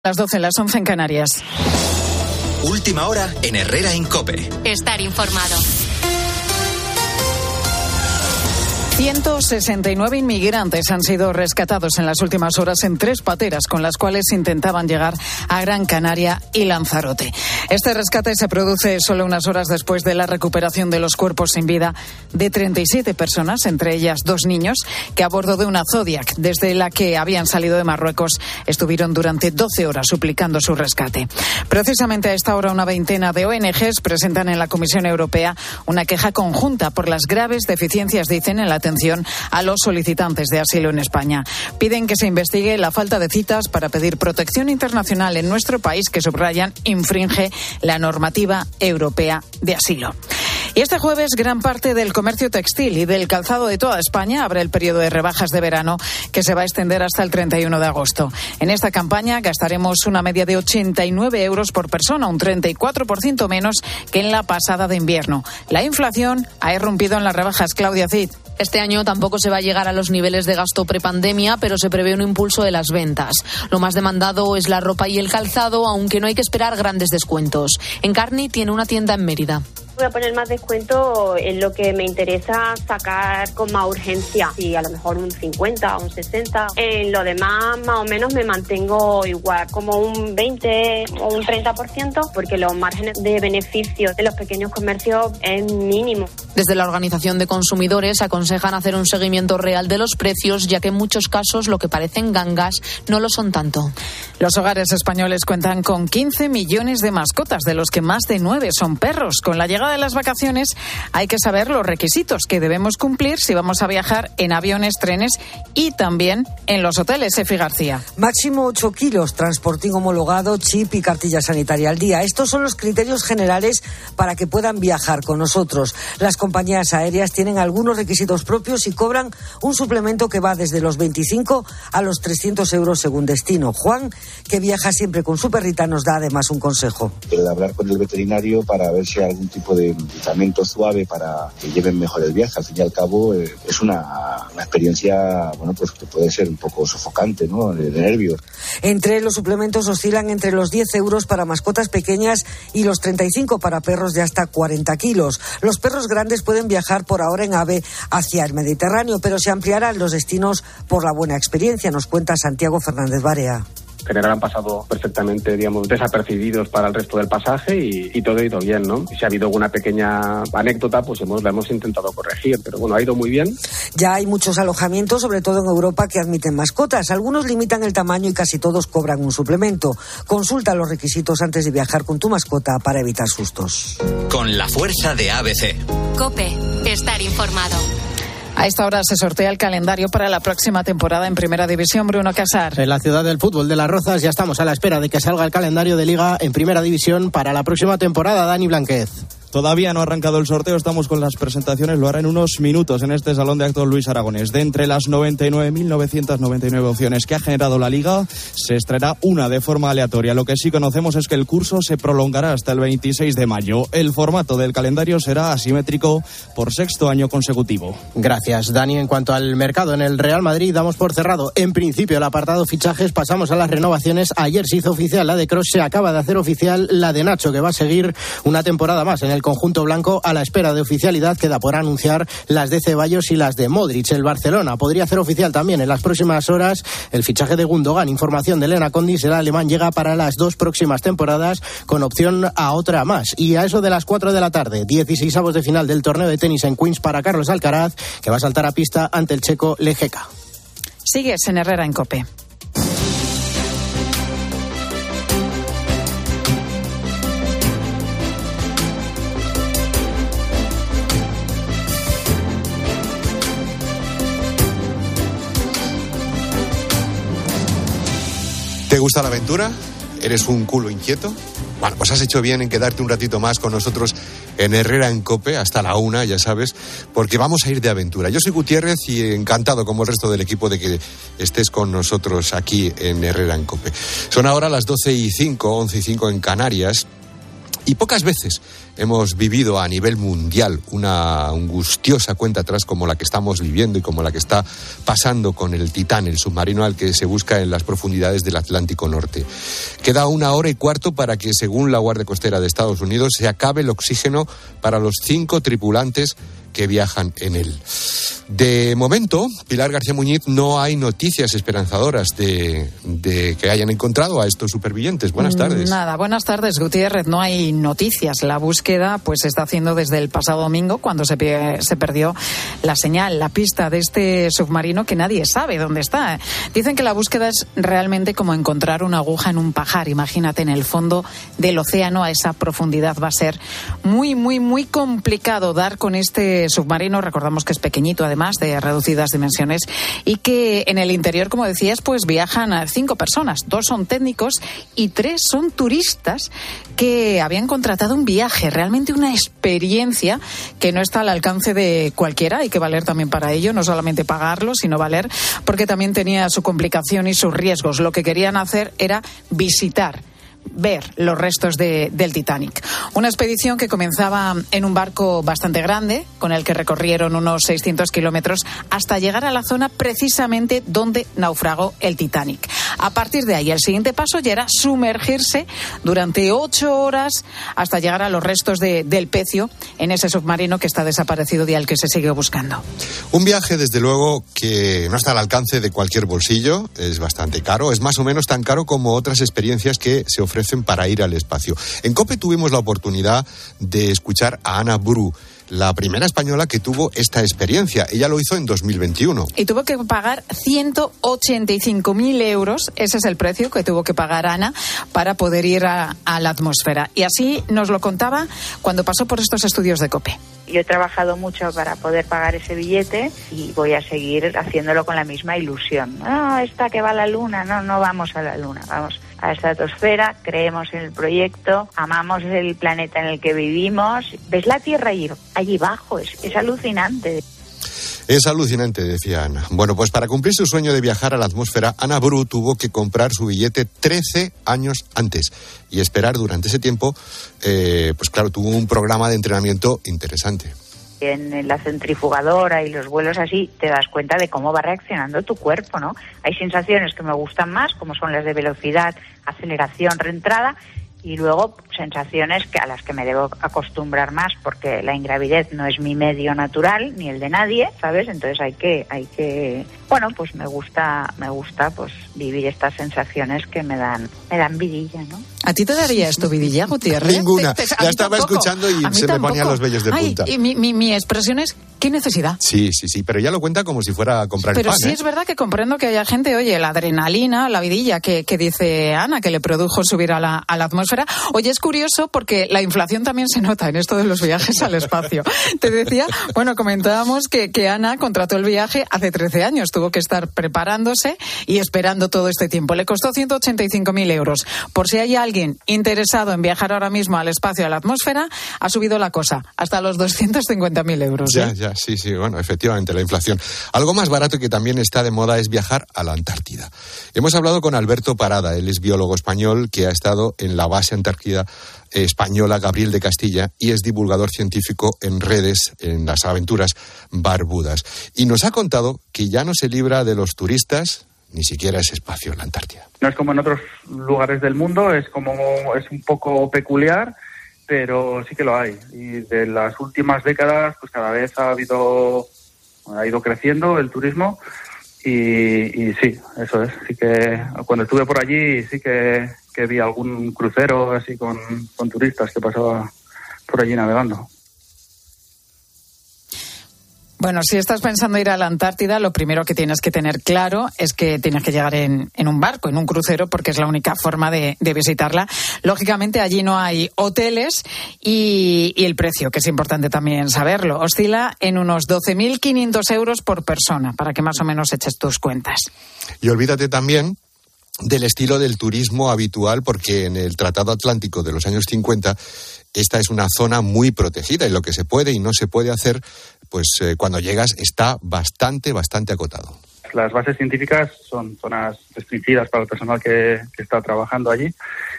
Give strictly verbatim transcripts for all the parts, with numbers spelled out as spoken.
Las doce, las once en Canarias. Última hora en Herrera en COPE. Estar informado. ciento sesenta y nueve inmigrantes han sido rescatados en las últimas horas en tres pateras con las cuales intentaban llegar a Gran Canaria y Lanzarote. Este rescate se produce solo unas horas después de la recuperación de los cuerpos sin vida de treinta y siete personas, entre ellas dos niños, que a bordo de una Zodiac, desde la que habían salido de Marruecos, estuvieron durante doce horas suplicando su rescate. Precisamente a esta hora una veintena de O N Ges presentan en la Comisión Europea una queja conjunta por las graves deficiencias, dicen, en la atención a los solicitantes de asilo en España. Piden que se investigue la falta de citas para pedir protección internacional en nuestro país, que, subrayan, infringe la normativa europea de asilo. Y este jueves gran parte del comercio textil y del calzado de toda España abre el periodo de rebajas de verano, que se va a extender hasta el treinta y uno de agosto. En esta campaña gastaremos una media de ochenta y nueve euros por persona, un treinta y cuatro por ciento menos que en la pasada de invierno. La inflación ha irrumpido en las rebajas. Claudia Cid. Este año tampoco se va a llegar a los niveles de gasto prepandemia, pero se prevé un impulso de las ventas. Lo más demandado es la ropa y el calzado, aunque no hay que esperar grandes descuentos. Encarni tiene una tienda en Mérida. Voy a poner más descuento en lo que me interesa sacar con más urgencia. Y a lo mejor un cincuenta o un sesenta. En lo demás, más o menos, me mantengo igual, como un veinte o un treinta por ciento, porque los márgenes de beneficio de los pequeños comercios es mínimo. Desde la Organización de Consumidores aconsejan hacer un seguimiento real de los precios, ya que en muchos casos lo que parecen gangas no lo son tanto. Los hogares españoles cuentan con quince millones de mascotas, de los que más de nueve son perros. Con la llegada de las vacaciones hay que saber los requisitos que debemos cumplir si vamos a viajar en aviones, trenes y también en los hoteles. Efi García. Máximo ocho kilos, transportín homologado, chip y cartilla sanitaria al día. Estos son los criterios generales para que puedan viajar con nosotros. Las compañías aéreas tienen algunos requisitos propios y cobran un suplemento que va desde los veinticinco a los trescientos euros según destino. Juan, que viaja siempre con su perrita, nos da además un consejo. El hablar con el veterinario para ver si hay algún tipo de medicamento suave para que lleven mejor el viaje. Al fin y al cabo eh, es una, una experiencia, bueno, pues que puede ser un poco sofocante, ¿no?, de, de nervios. Entre los suplementos oscilan entre los diez euros para mascotas pequeñas y los treinta y cinco para perros de hasta cuarenta kilos. Los perros grandes pueden viajar por ahora en AVE hacia el Mediterráneo, pero se ampliarán los destinos por la buena experiencia, nos cuenta Santiago Fernández Barea. En general han pasado perfectamente, digamos, desapercibidos para el resto del pasaje y, y todo ha ido bien, ¿no? Y si ha habido alguna pequeña anécdota, pues hemos, la hemos intentado corregir, pero bueno, ha ido muy bien. Ya hay muchos alojamientos, sobre todo en Europa, que admiten mascotas. Algunos limitan el tamaño y casi todos cobran un suplemento. Consulta los requisitos antes de viajar con tu mascota para evitar sustos. Con la fuerza de A B C. COPE. Estar informado. A esta hora se sortea el calendario para la próxima temporada en Primera División. Bruno Casar. En la ciudad del fútbol de Las Rozas ya estamos a la espera de que salga el calendario de Liga en Primera División para la próxima temporada. Dani Blanquez. Todavía no ha arrancado el sorteo, estamos con las presentaciones, lo hará en unos minutos en este Salón de Actos Luis Aragonés. De entre las noventa y nueve mil novecientas noventa y nueve opciones que ha generado la Liga, se extraerá una de forma aleatoria. Lo que sí conocemos es que el curso se prolongará hasta el veintiséis de mayo. El formato del calendario será asimétrico por sexto año consecutivo. Gracias, Dani. En cuanto al mercado en el Real Madrid, damos por cerrado en principio el apartado fichajes, pasamos a las renovaciones. Ayer se hizo oficial la de Kroos, se acaba de hacer oficial la de Nacho, que va a seguir una temporada más en el conjunto blanco. A la espera de oficialidad queda por anunciar las de Ceballos y las de Modric. El Barcelona podría hacer oficial también en las próximas horas el fichaje de Gundogan. Información de Elena Condis, el alemán llega para las dos próximas temporadas con opción a otra más. Y a eso de las cuatro de la tarde, dieciseisavos de final del torneo de tenis en Queens para Carlos Alcaraz, que va a saltar a pista ante el checo Lejeka. Sigues en Herrera en COPE. ¿Te gusta la aventura? ¿Eres un culo inquieto? Bueno, pues has hecho bien en quedarte un ratito más con nosotros en Herrera en COPE, hasta la una, ya sabes, porque vamos a ir de aventura. Yo soy Gutiérrez y encantado, como el resto del equipo, de que estés con nosotros aquí en Herrera en COPE. Son ahora las doce y cinco, once y cinco en Canarias. Y pocas veces hemos vivido a nivel mundial una angustiosa cuenta atrás como la que estamos viviendo y como la que está pasando con el Titán, el submarino al que se busca en las profundidades del Atlántico Norte. Queda una hora y cuarto para que, según la Guardia Costera de Estados Unidos, se acabe el oxígeno para los cinco tripulantes que viajan en él. De momento, Pilar García Muñiz, no hay noticias esperanzadoras de, de que hayan encontrado a estos supervivientes. Buenas tardes. Nada, buenas tardes, Gutiérrez. No hay noticias. La búsqueda pues se está haciendo desde el pasado domingo, cuando se, se perdió la señal, la pista de este submarino que nadie sabe dónde está. Dicen que la búsqueda es realmente como encontrar una aguja en un pajar. Imagínate, en el fondo del océano, a esa profundidad va a ser muy, muy, muy complicado dar con este submarino. Recordamos que es pequeñito, además, de reducidas dimensiones, y que en el interior, como decías, pues viajan a cinco personas. Dos son técnicos y tres son turistas que habían contratado un viaje, realmente una experiencia que no está al alcance de cualquiera. Hay que valer también para ello, no solamente pagarlo, sino valer, porque también tenía su complicación y sus riesgos. Lo que querían hacer era visitar, ver los restos de, del Titanic. Una expedición que comenzaba en un barco bastante grande, con el que recorrieron unos seiscientos kilómetros hasta llegar a la zona precisamente donde naufragó el Titanic. A partir de ahí, el siguiente paso ya era sumergirse durante ocho horas hasta llegar a los restos de, del pecio en ese submarino que está desaparecido y al que se sigue buscando. Un viaje, desde luego, que no está al alcance de cualquier bolsillo, es bastante caro, es más o menos tan caro como otras experiencias que se ofrecen ofrecen para ir al espacio. En COPE tuvimos la oportunidad de escuchar a Ana Bru, la primera española que tuvo esta experiencia. Ella lo hizo en dos mil veintiuno. Y tuvo que pagar ciento ochenta y cinco mil euros. Ese es el precio que tuvo que pagar Ana para poder ir a, a la atmósfera. Y así nos lo contaba cuando pasó por estos estudios de COPE. Yo he trabajado mucho para poder pagar ese billete y voy a seguir haciéndolo con la misma ilusión. No, esta que va a la luna, no, no vamos a la luna, vamos a la estratosfera, creemos en el proyecto, amamos el planeta en el que vivimos. ¿Ves la Tierra allí, allí abajo? Es, es alucinante. Es alucinante, decía Ana. Bueno, pues para cumplir su sueño de viajar a la atmósfera, Ana Bru tuvo que comprar su billete trece años antes y esperar durante ese tiempo. Eh, pues claro, tuvo un programa de entrenamiento interesante. En la centrifugadora y los vuelos así, te das cuenta de cómo va reaccionando tu cuerpo, ¿no? Hay sensaciones que me gustan más, como son las de velocidad, aceleración, reentrada, y luego sensaciones que a las que me debo acostumbrar más, porque la ingravidez no es mi medio natural ni el de nadie, ¿sabes? Entonces hay que hay que bueno, pues me gusta me gusta pues vivir estas sensaciones que me dan me dan vidilla, ¿no? ¿A ti te daría esto vidilla, Gutiérrez? Ninguna. Te, te, ya estaba tampoco. escuchando y se tampoco. me ponían los vellos de punta. Ay, y mi, mi, mi expresión es, ¿qué necesidad? Sí, sí, sí, pero ella lo cuenta como si fuera a comprar pero pan. Pero sí ¿eh? es verdad que comprendo que haya gente, oye, la adrenalina, la vidilla que, que dice Ana, que le produjo subir a la, a la atmósfera. Oye, es curioso porque la inflación también se nota en esto de los viajes al espacio. Te decía, bueno, comentábamos que, que Ana contrató el viaje hace trece años, tuvo que estar preparándose y esperando todo este tiempo. Le costó ciento ochenta y cinco mil euros. Por si hay alguien interesado en viajar ahora mismo al espacio, a la atmósfera, ha subido la cosa hasta los doscientos cincuenta mil euros. ¿eh? Ya, ya, sí, sí, bueno, efectivamente, la inflación. Algo más barato que también está de moda es viajar a la Antártida. Hemos hablado con Alberto Parada, él es biólogo español que ha estado en la base Antártida española Gabriel de Castilla y es divulgador científico en redes, en las aventuras barbudas. Y nos ha contado que ya no se libra de los turistas ni siquiera ese espacio en la Antártida. No es como en otros lugares del mundo, es como es un poco peculiar, pero sí que lo hay. Y de las últimas décadas, pues cada vez ha habido, ha ido creciendo el turismo y, y sí, eso es. Sí que cuando estuve por allí sí que, que vi algún crucero así con, con turistas que pasaba por allí navegando. Bueno, si estás pensando ir a la Antártida, lo primero que tienes que tener claro es que tienes que llegar en, en un barco, en un crucero, porque es la única forma de, de visitarla. Lógicamente, allí no hay hoteles y, y el precio, que es importante también saberlo, oscila en unos doce mil quinientos euros por persona, para que más o menos eches tus cuentas. Y olvídate también del estilo del turismo habitual, porque en el Tratado Atlántico de los años cincuenta esta es una zona muy protegida y lo que se puede y no se puede hacer, pues eh, cuando llegas está bastante, bastante acotado. Las bases científicas son zonas restringidas para el personal que, que está trabajando allí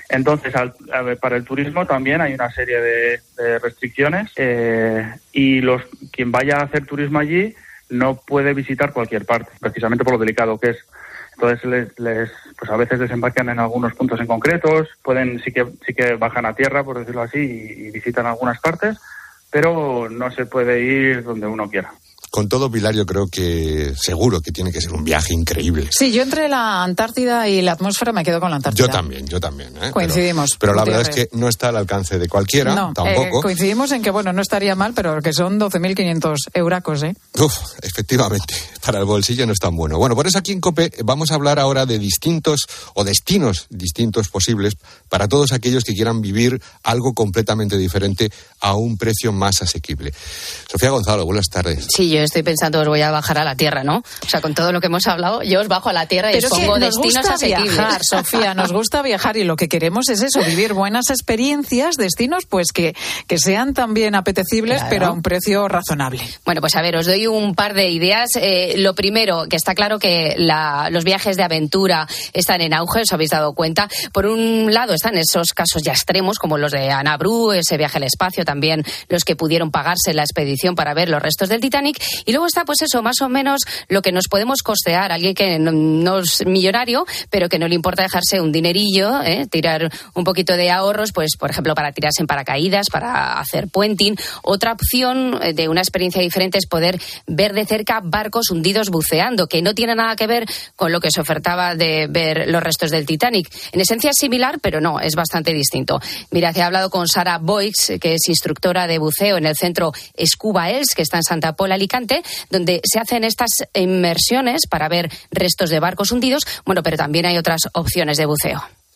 Entonces, al, a ver, para el turismo también hay una serie de, de restricciones eh, y los quien vaya a hacer turismo allí no puede visitar cualquier parte, precisamente por lo delicado que es. Entonces, les, les, pues a veces desembarcan en algunos puntos en concretos, pueden sí que sí que bajan a tierra, por decirlo así, y, y visitan algunas partes, pero no se puede ir donde uno quiera. Con todo, Pilar, yo creo que seguro que tiene que ser un viaje increíble. Sí, yo entre la Antártida y la atmósfera me quedo con la Antártida. Yo también, yo también. ¿eh? Coincidimos. Pero, pero la verdad es que no está al alcance de cualquiera, no, tampoco. Eh, coincidimos en que, bueno, no estaría mal, pero que son doce mil quinientos euracos, ¿eh? Uf, efectivamente, para el bolsillo no es tan bueno. Bueno, por eso aquí en COPE vamos a hablar ahora de distintos o destinos distintos posibles para todos aquellos que quieran vivir algo completamente diferente a un precio más asequible. Sofía Gonzalo, buenas tardes. Sí, yo estoy pensando, os voy a bajar a la tierra, ¿no? O sea, con todo lo que hemos hablado, yo os bajo a la tierra y Pero os pongo es que nos destinos gusta asequibles. Viajar, Sofía, nos gusta viajar y lo que queremos es eso, vivir buenas experiencias, destinos pues que, que sean también apetecibles, claro, pero a un precio razonable. Bueno, pues a ver, os doy un par de ideas. Eh, lo primero, que está claro que la, los viajes de aventura están en auge, os habéis dado cuenta. Por un lado están esos casos ya extremos, como los de Ana Bru, ese viaje al espacio, también los que pudieron pagarse la expedición para ver los restos del Titanic. Y luego está, pues eso, más o menos lo que nos podemos costear. Alguien que no, no es millonario, pero que no le importa dejarse un dinerillo, ¿eh? tirar un poquito de ahorros, pues por ejemplo para tirarse en paracaídas, para hacer puenting. Otra opción de una experiencia diferente es poder ver de cerca barcos hundidos buceando, que no tiene nada que ver con lo que se ofertaba de ver los restos del Titanic. En esencia es similar, pero no, es bastante distinto. Mira, he hablado con Sara Boix, que es instructora de buceo en el centro Scuba Els, que está en Santa Pola, Alicante, donde se hacen estas inmersiones para ver restos de barcos hundidos, bueno, pero también hay otras opciones de buceo.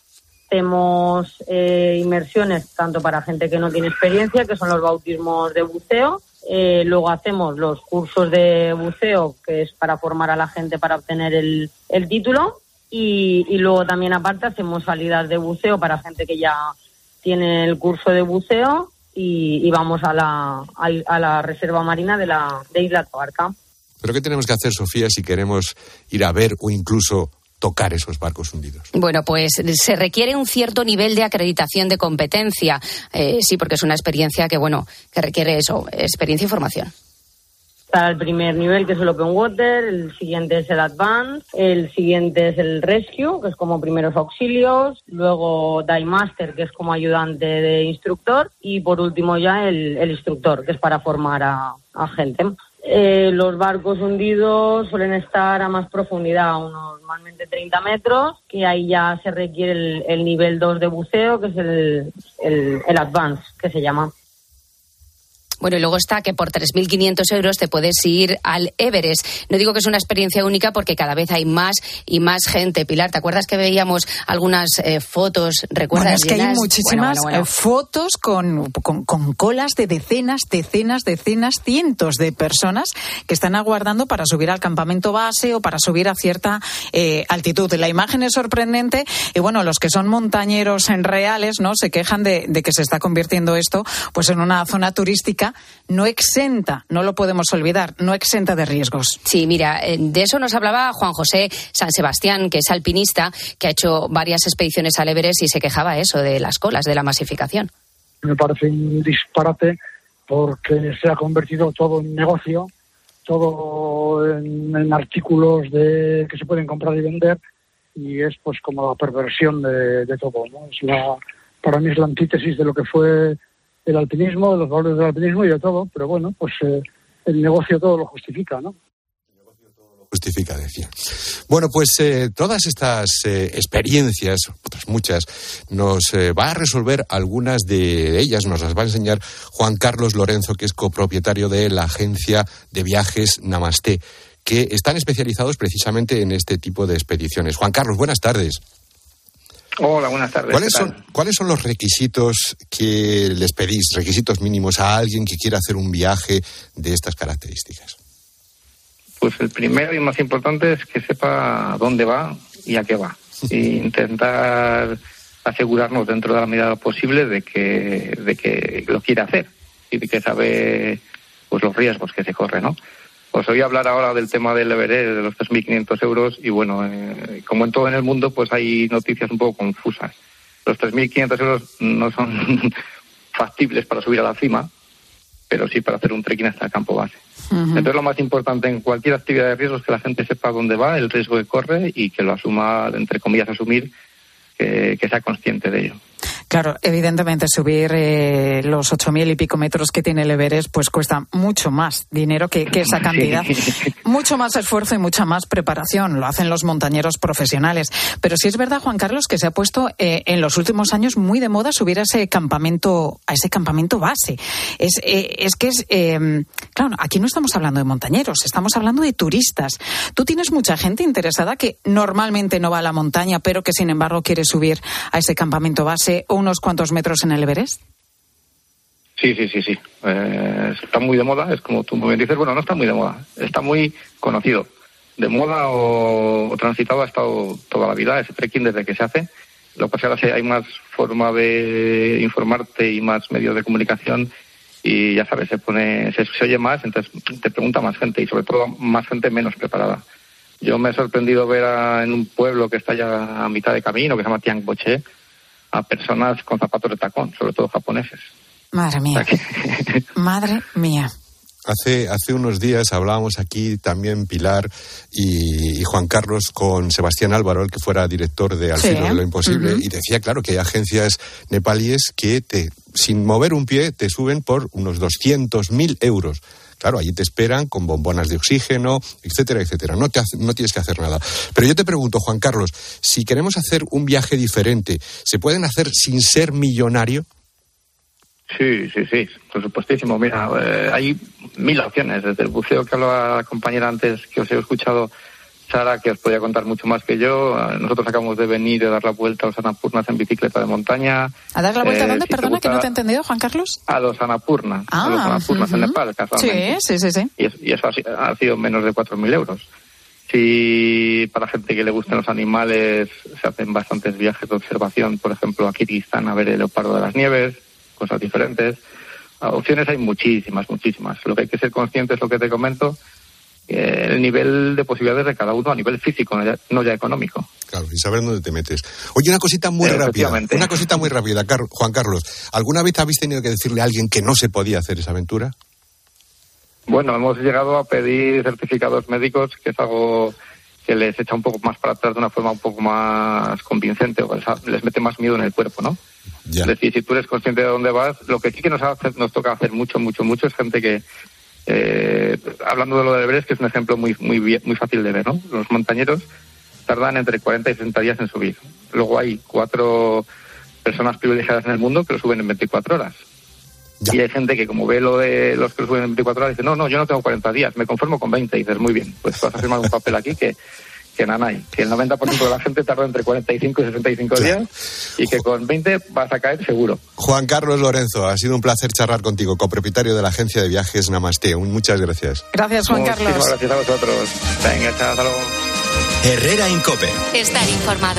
Hacemos eh, inmersiones tanto para gente que no tiene experiencia, que son los bautismos de buceo. Eh, luego hacemos los cursos de buceo, que es para formar a la gente para obtener el, el título. Y, y luego también aparte hacemos salidas de buceo para gente que ya tiene el curso de buceo y, y vamos a la, a, a la reserva marina de la de Isla Tabarca. ¿Pero qué tenemos que hacer, Sofía, si queremos ir a ver o incluso tocar esos barcos hundidos? Bueno, pues se requiere un cierto nivel de acreditación de competencia. Eh, sí, porque es una experiencia que, bueno, que requiere eso, experiencia y formación. Está el primer nivel, que es el Open Water, el siguiente es el Advanced, el siguiente es el Rescue, que es como primeros auxilios, luego Dive Master, que es como ayudante de instructor, y por último ya el, el instructor, que es para formar a, a gente. Eh, los barcos hundidos suelen estar a más profundidad, unos normalmente treinta metros, que ahí ya se requiere el, el nivel dos de buceo, que es el, el, el Advanced, que se llama. Bueno, y luego está que por tres mil quinientos euros te puedes ir al Everest. No digo que es una experiencia única porque cada vez hay más y más gente. Pilar, ¿te acuerdas que veíamos algunas eh, fotos? ¿Recuerdas? Bueno, es que llenas? hay muchísimas bueno, bueno, bueno. Eh, fotos con, con, con colas de decenas, decenas, decenas, cientos de personas que están aguardando para subir al campamento base o para subir a cierta eh, altitud. La imagen es sorprendente y bueno, los que son montañeros en reales, ¿no? Se quejan de, de que se está convirtiendo esto pues en una zona turística no exenta, no lo podemos olvidar, no exenta de riesgos. Sí, mira, de eso nos hablaba Juan José San Sebastián, que es alpinista, que ha hecho varias expediciones al Everest y se quejaba eso de las colas, de la masificación. Me parece un disparate porque se ha convertido todo en negocio, todo en, en artículos de que se pueden comprar y vender, y es pues como la perversión de, de todo, ¿no? Es la, para mí es la antítesis de lo que fue el alpinismo, de los valores del alpinismo y de todo, pero bueno, pues eh, el negocio todo lo justifica, ¿no? El negocio todo lo justifica, decía. Bueno, pues eh, todas estas eh, experiencias, otras muchas, nos eh, va a resolver algunas de ellas, nos las va a enseñar Juan Carlos Lorenzo, que es copropietario de la agencia de viajes Namaste, que están especializados precisamente en este tipo de expediciones. Juan Carlos, buenas tardes. Hola, buenas tardes. ¿Cuáles son, ¿Cuáles son los requisitos que les pedís, requisitos mínimos a alguien que quiera hacer un viaje de estas características? Pues el primero y más importante es que sepa dónde va y a qué va. E intentar asegurarnos dentro de la medida posible de que, de que lo quiere hacer y de que sabe pues los riesgos que se corren, ¿no? Os oí hablar ahora del tema del Everest, de los tres mil quinientos euros, y bueno, eh, como en todo en el mundo, pues hay noticias un poco confusas. Los tres mil quinientos euros no son factibles para subir a la cima, pero sí para hacer un trekking hasta el campo base. Uh-huh. Entonces lo más importante en cualquier actividad de riesgo es que la gente sepa dónde va, el riesgo que corre y que lo asuma, entre comillas, asumir, que, que sea consciente de ello. Claro, evidentemente subir eh, los ocho mil y pico metros que tiene el Everest pues cuesta mucho más dinero que, que esa cantidad. Sí. Mucho más esfuerzo y mucha más preparación. Lo hacen los montañeros profesionales. Pero sí es verdad, Juan Carlos, que se ha puesto eh, en los últimos años muy de moda subir a ese campamento, a ese campamento base. Es, eh, es que es... Eh, claro, aquí no estamos hablando de montañeros, estamos hablando de turistas. Tú tienes mucha gente interesada que normalmente no va a la montaña, pero que sin embargo quiere subir a ese campamento base o unos cuantos metros en el Everest. Sí, sí, sí, sí. Eh, está muy de moda, es como tú muy bien dices. Bueno, no está muy de moda, está muy conocido. De moda o, o transitado ha estado toda la vida ese trekking desde que se hace. Lo que pasa es que ahora hay más forma de informarte y más medios de comunicación y ya sabes, se pone, se, se oye más, entonces te pregunta más gente y sobre todo más gente menos preparada. Yo me he sorprendido ver a, en un pueblo que está ya a mitad de camino, que se llama Tiangboche, a personas con zapatos de tacón, sobre todo japoneses. Madre mía. Que... Madre mía. Hace, hace unos días hablábamos aquí también Pilar y, y Juan Carlos con Sebastián Álvaro, el que fuera director de Al filo sí. de lo imposible, uh-huh. y decía, claro, que hay agencias nepalíes que te, sin mover un pie te suben por unos doscientos mil euros. Claro, allí te esperan con bombonas de oxígeno, etcétera, etcétera. No, te hace, no tienes que hacer nada. Pero yo te pregunto, Juan Carlos, si queremos hacer un viaje diferente, ¿se pueden hacer sin ser millonario? Sí, sí, sí, por supuestísimo. Mira, eh, hay mil opciones. Desde el buceo que hablaba la compañera antes, que os he escuchado, Sara, que os podía contar mucho más que yo. Nosotros acabamos de venir y dar la vuelta a los Annapurnas en bicicleta de montaña. ¿A dar la vuelta a eh, dónde? Si Perdona, gusta, que no te he entendido, Juan Carlos. A los Annapurnas. Ah, a los Annapurnas uh-huh. en Nepal, casualmente. Sí, sí, sí. sí. Y, es, y eso ha, ha sido menos de cuatro mil euros. Si para gente que le gusten los animales, se hacen bastantes viajes de observación, por ejemplo, a Kirguistán a ver el leopardo de las nieves, cosas diferentes. Opciones hay muchísimas, muchísimas. Lo que hay que ser consciente es lo que te comento, eh, el nivel de posibilidades de cada uno a nivel físico, no ya, no ya económico. Claro, y saber dónde te metes. Oye, una cosita muy rápida, una cosita muy rápida, Car- Juan Carlos. ¿Alguna vez habéis tenido que decirle a alguien que no se podía hacer esa aventura? Bueno, hemos llegado a pedir certificados médicos, que es algo que les echa un poco más para atrás de una forma un poco más convincente, o les mete más miedo en el cuerpo, ¿no? Ya. Es decir, si tú eres consciente de dónde vas, lo que sí que nos, hace, nos toca hacer mucho, mucho, mucho es gente que, eh, hablando de lo del Everest, que es un ejemplo muy, muy, muy fácil de ver, ¿no? Los montañeros tardan entre cuarenta y sesenta días en subir. Luego hay cuatro personas privilegiadas en el mundo que lo suben en veinticuatro horas. Ya. Y hay gente que, como ve lo de los que lo suben en veinticuatro horas, dice, no, no, yo no tengo cuarenta días, me conformo con veinte. Y dices, muy bien, pues vas a firmar un papel aquí que... que nanay, que el noventa por ciento de la gente tarda entre cuarenta y cinco y sesenta y cinco días y que con veinte vas a caer seguro. Juan Carlos Lorenzo, ha sido un placer charlar contigo, copropietario de la agencia de viajes Namaste. Muchas gracias. Gracias, Juan Carlos. Muchísimas gracias a vosotros. Venga, chao, hasta luego. Herrera Incope. Estar informado.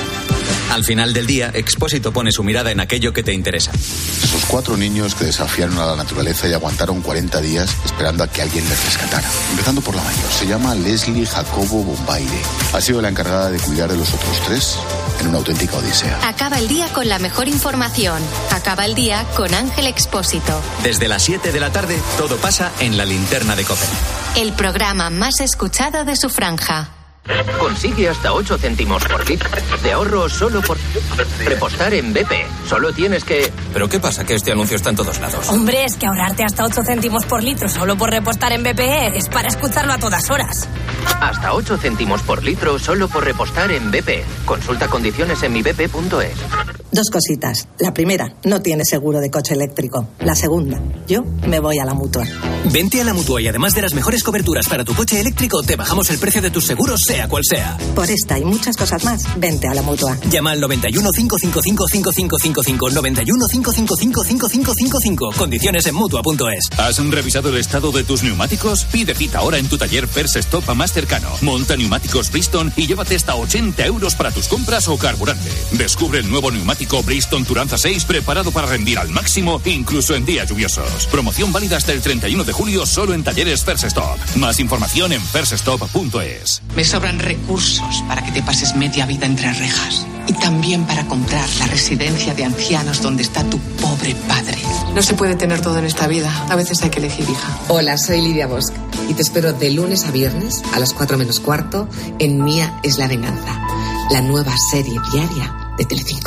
Al final del día, Expósito pone su mirada en aquello que te interesa. Esos cuatro niños que desafiaron a la naturaleza y aguantaron cuarenta días esperando a que alguien les rescatara. Empezando por la mayor. Se llama Leslie Jacobo Bombaire. Ha sido la encargada de cuidar de los otros tres en una auténtica odisea. Acaba el día con la mejor información. Acaba el día con Ángel Expósito. Desde las siete de la tarde, todo pasa en La Linterna de COPE. El programa más escuchado de su franja. Consigue hasta ocho céntimos por litro de ahorro solo por repostar en B P. Solo tienes que... ¿Pero qué pasa? Que este anuncio está en todos lados. Hombre, es que ahorrarte hasta ocho céntimos por litro solo por repostar en B P es para escucharlo a todas horas. Hasta ocho céntimos por litro solo por repostar en B P. Consulta condiciones en mi b p punto es. Dos cositas. La primera, no tienes seguro de coche eléctrico. La segunda, yo me voy a la Mutua. Vente a la Mutua y además de las mejores coberturas para tu coche eléctrico, te bajamos el precio de tus seguros, sea cual sea. Por esta y muchas cosas más, vente a la Mutua. Llama al noventa y uno, cinco cinco cinco, cinco cinco cinco cinco, noventa y uno, cinco cinco cinco, cinco cinco cinco cinco. Condiciones en Mutua punto es. ¿Has revisado el estado de tus neumáticos? Pide cita ahora en tu taller First Stop más cercano. Monta neumáticos Bridgestone y llévate hasta ochenta euros para tus compras o carburante. Descubre el nuevo neumático Bridgestone Turanza seis preparado para rendir al máximo, incluso en días lluviosos. Promoción válida hasta el treinta y uno de julio solo en talleres First Stop. Más información en first stop punto es. Me sobran recursos para que te pases media vida entre rejas. y también para comprar la residencia de ancianos donde está tu pobre padre. No se puede tener todo en esta vida. A veces hay que elegir, hija. Hola, soy Lidia Bosch y te espero de lunes a viernes a las cuatro menos cuarto en Mía es la venganza, la nueva serie diaria de Telecinco.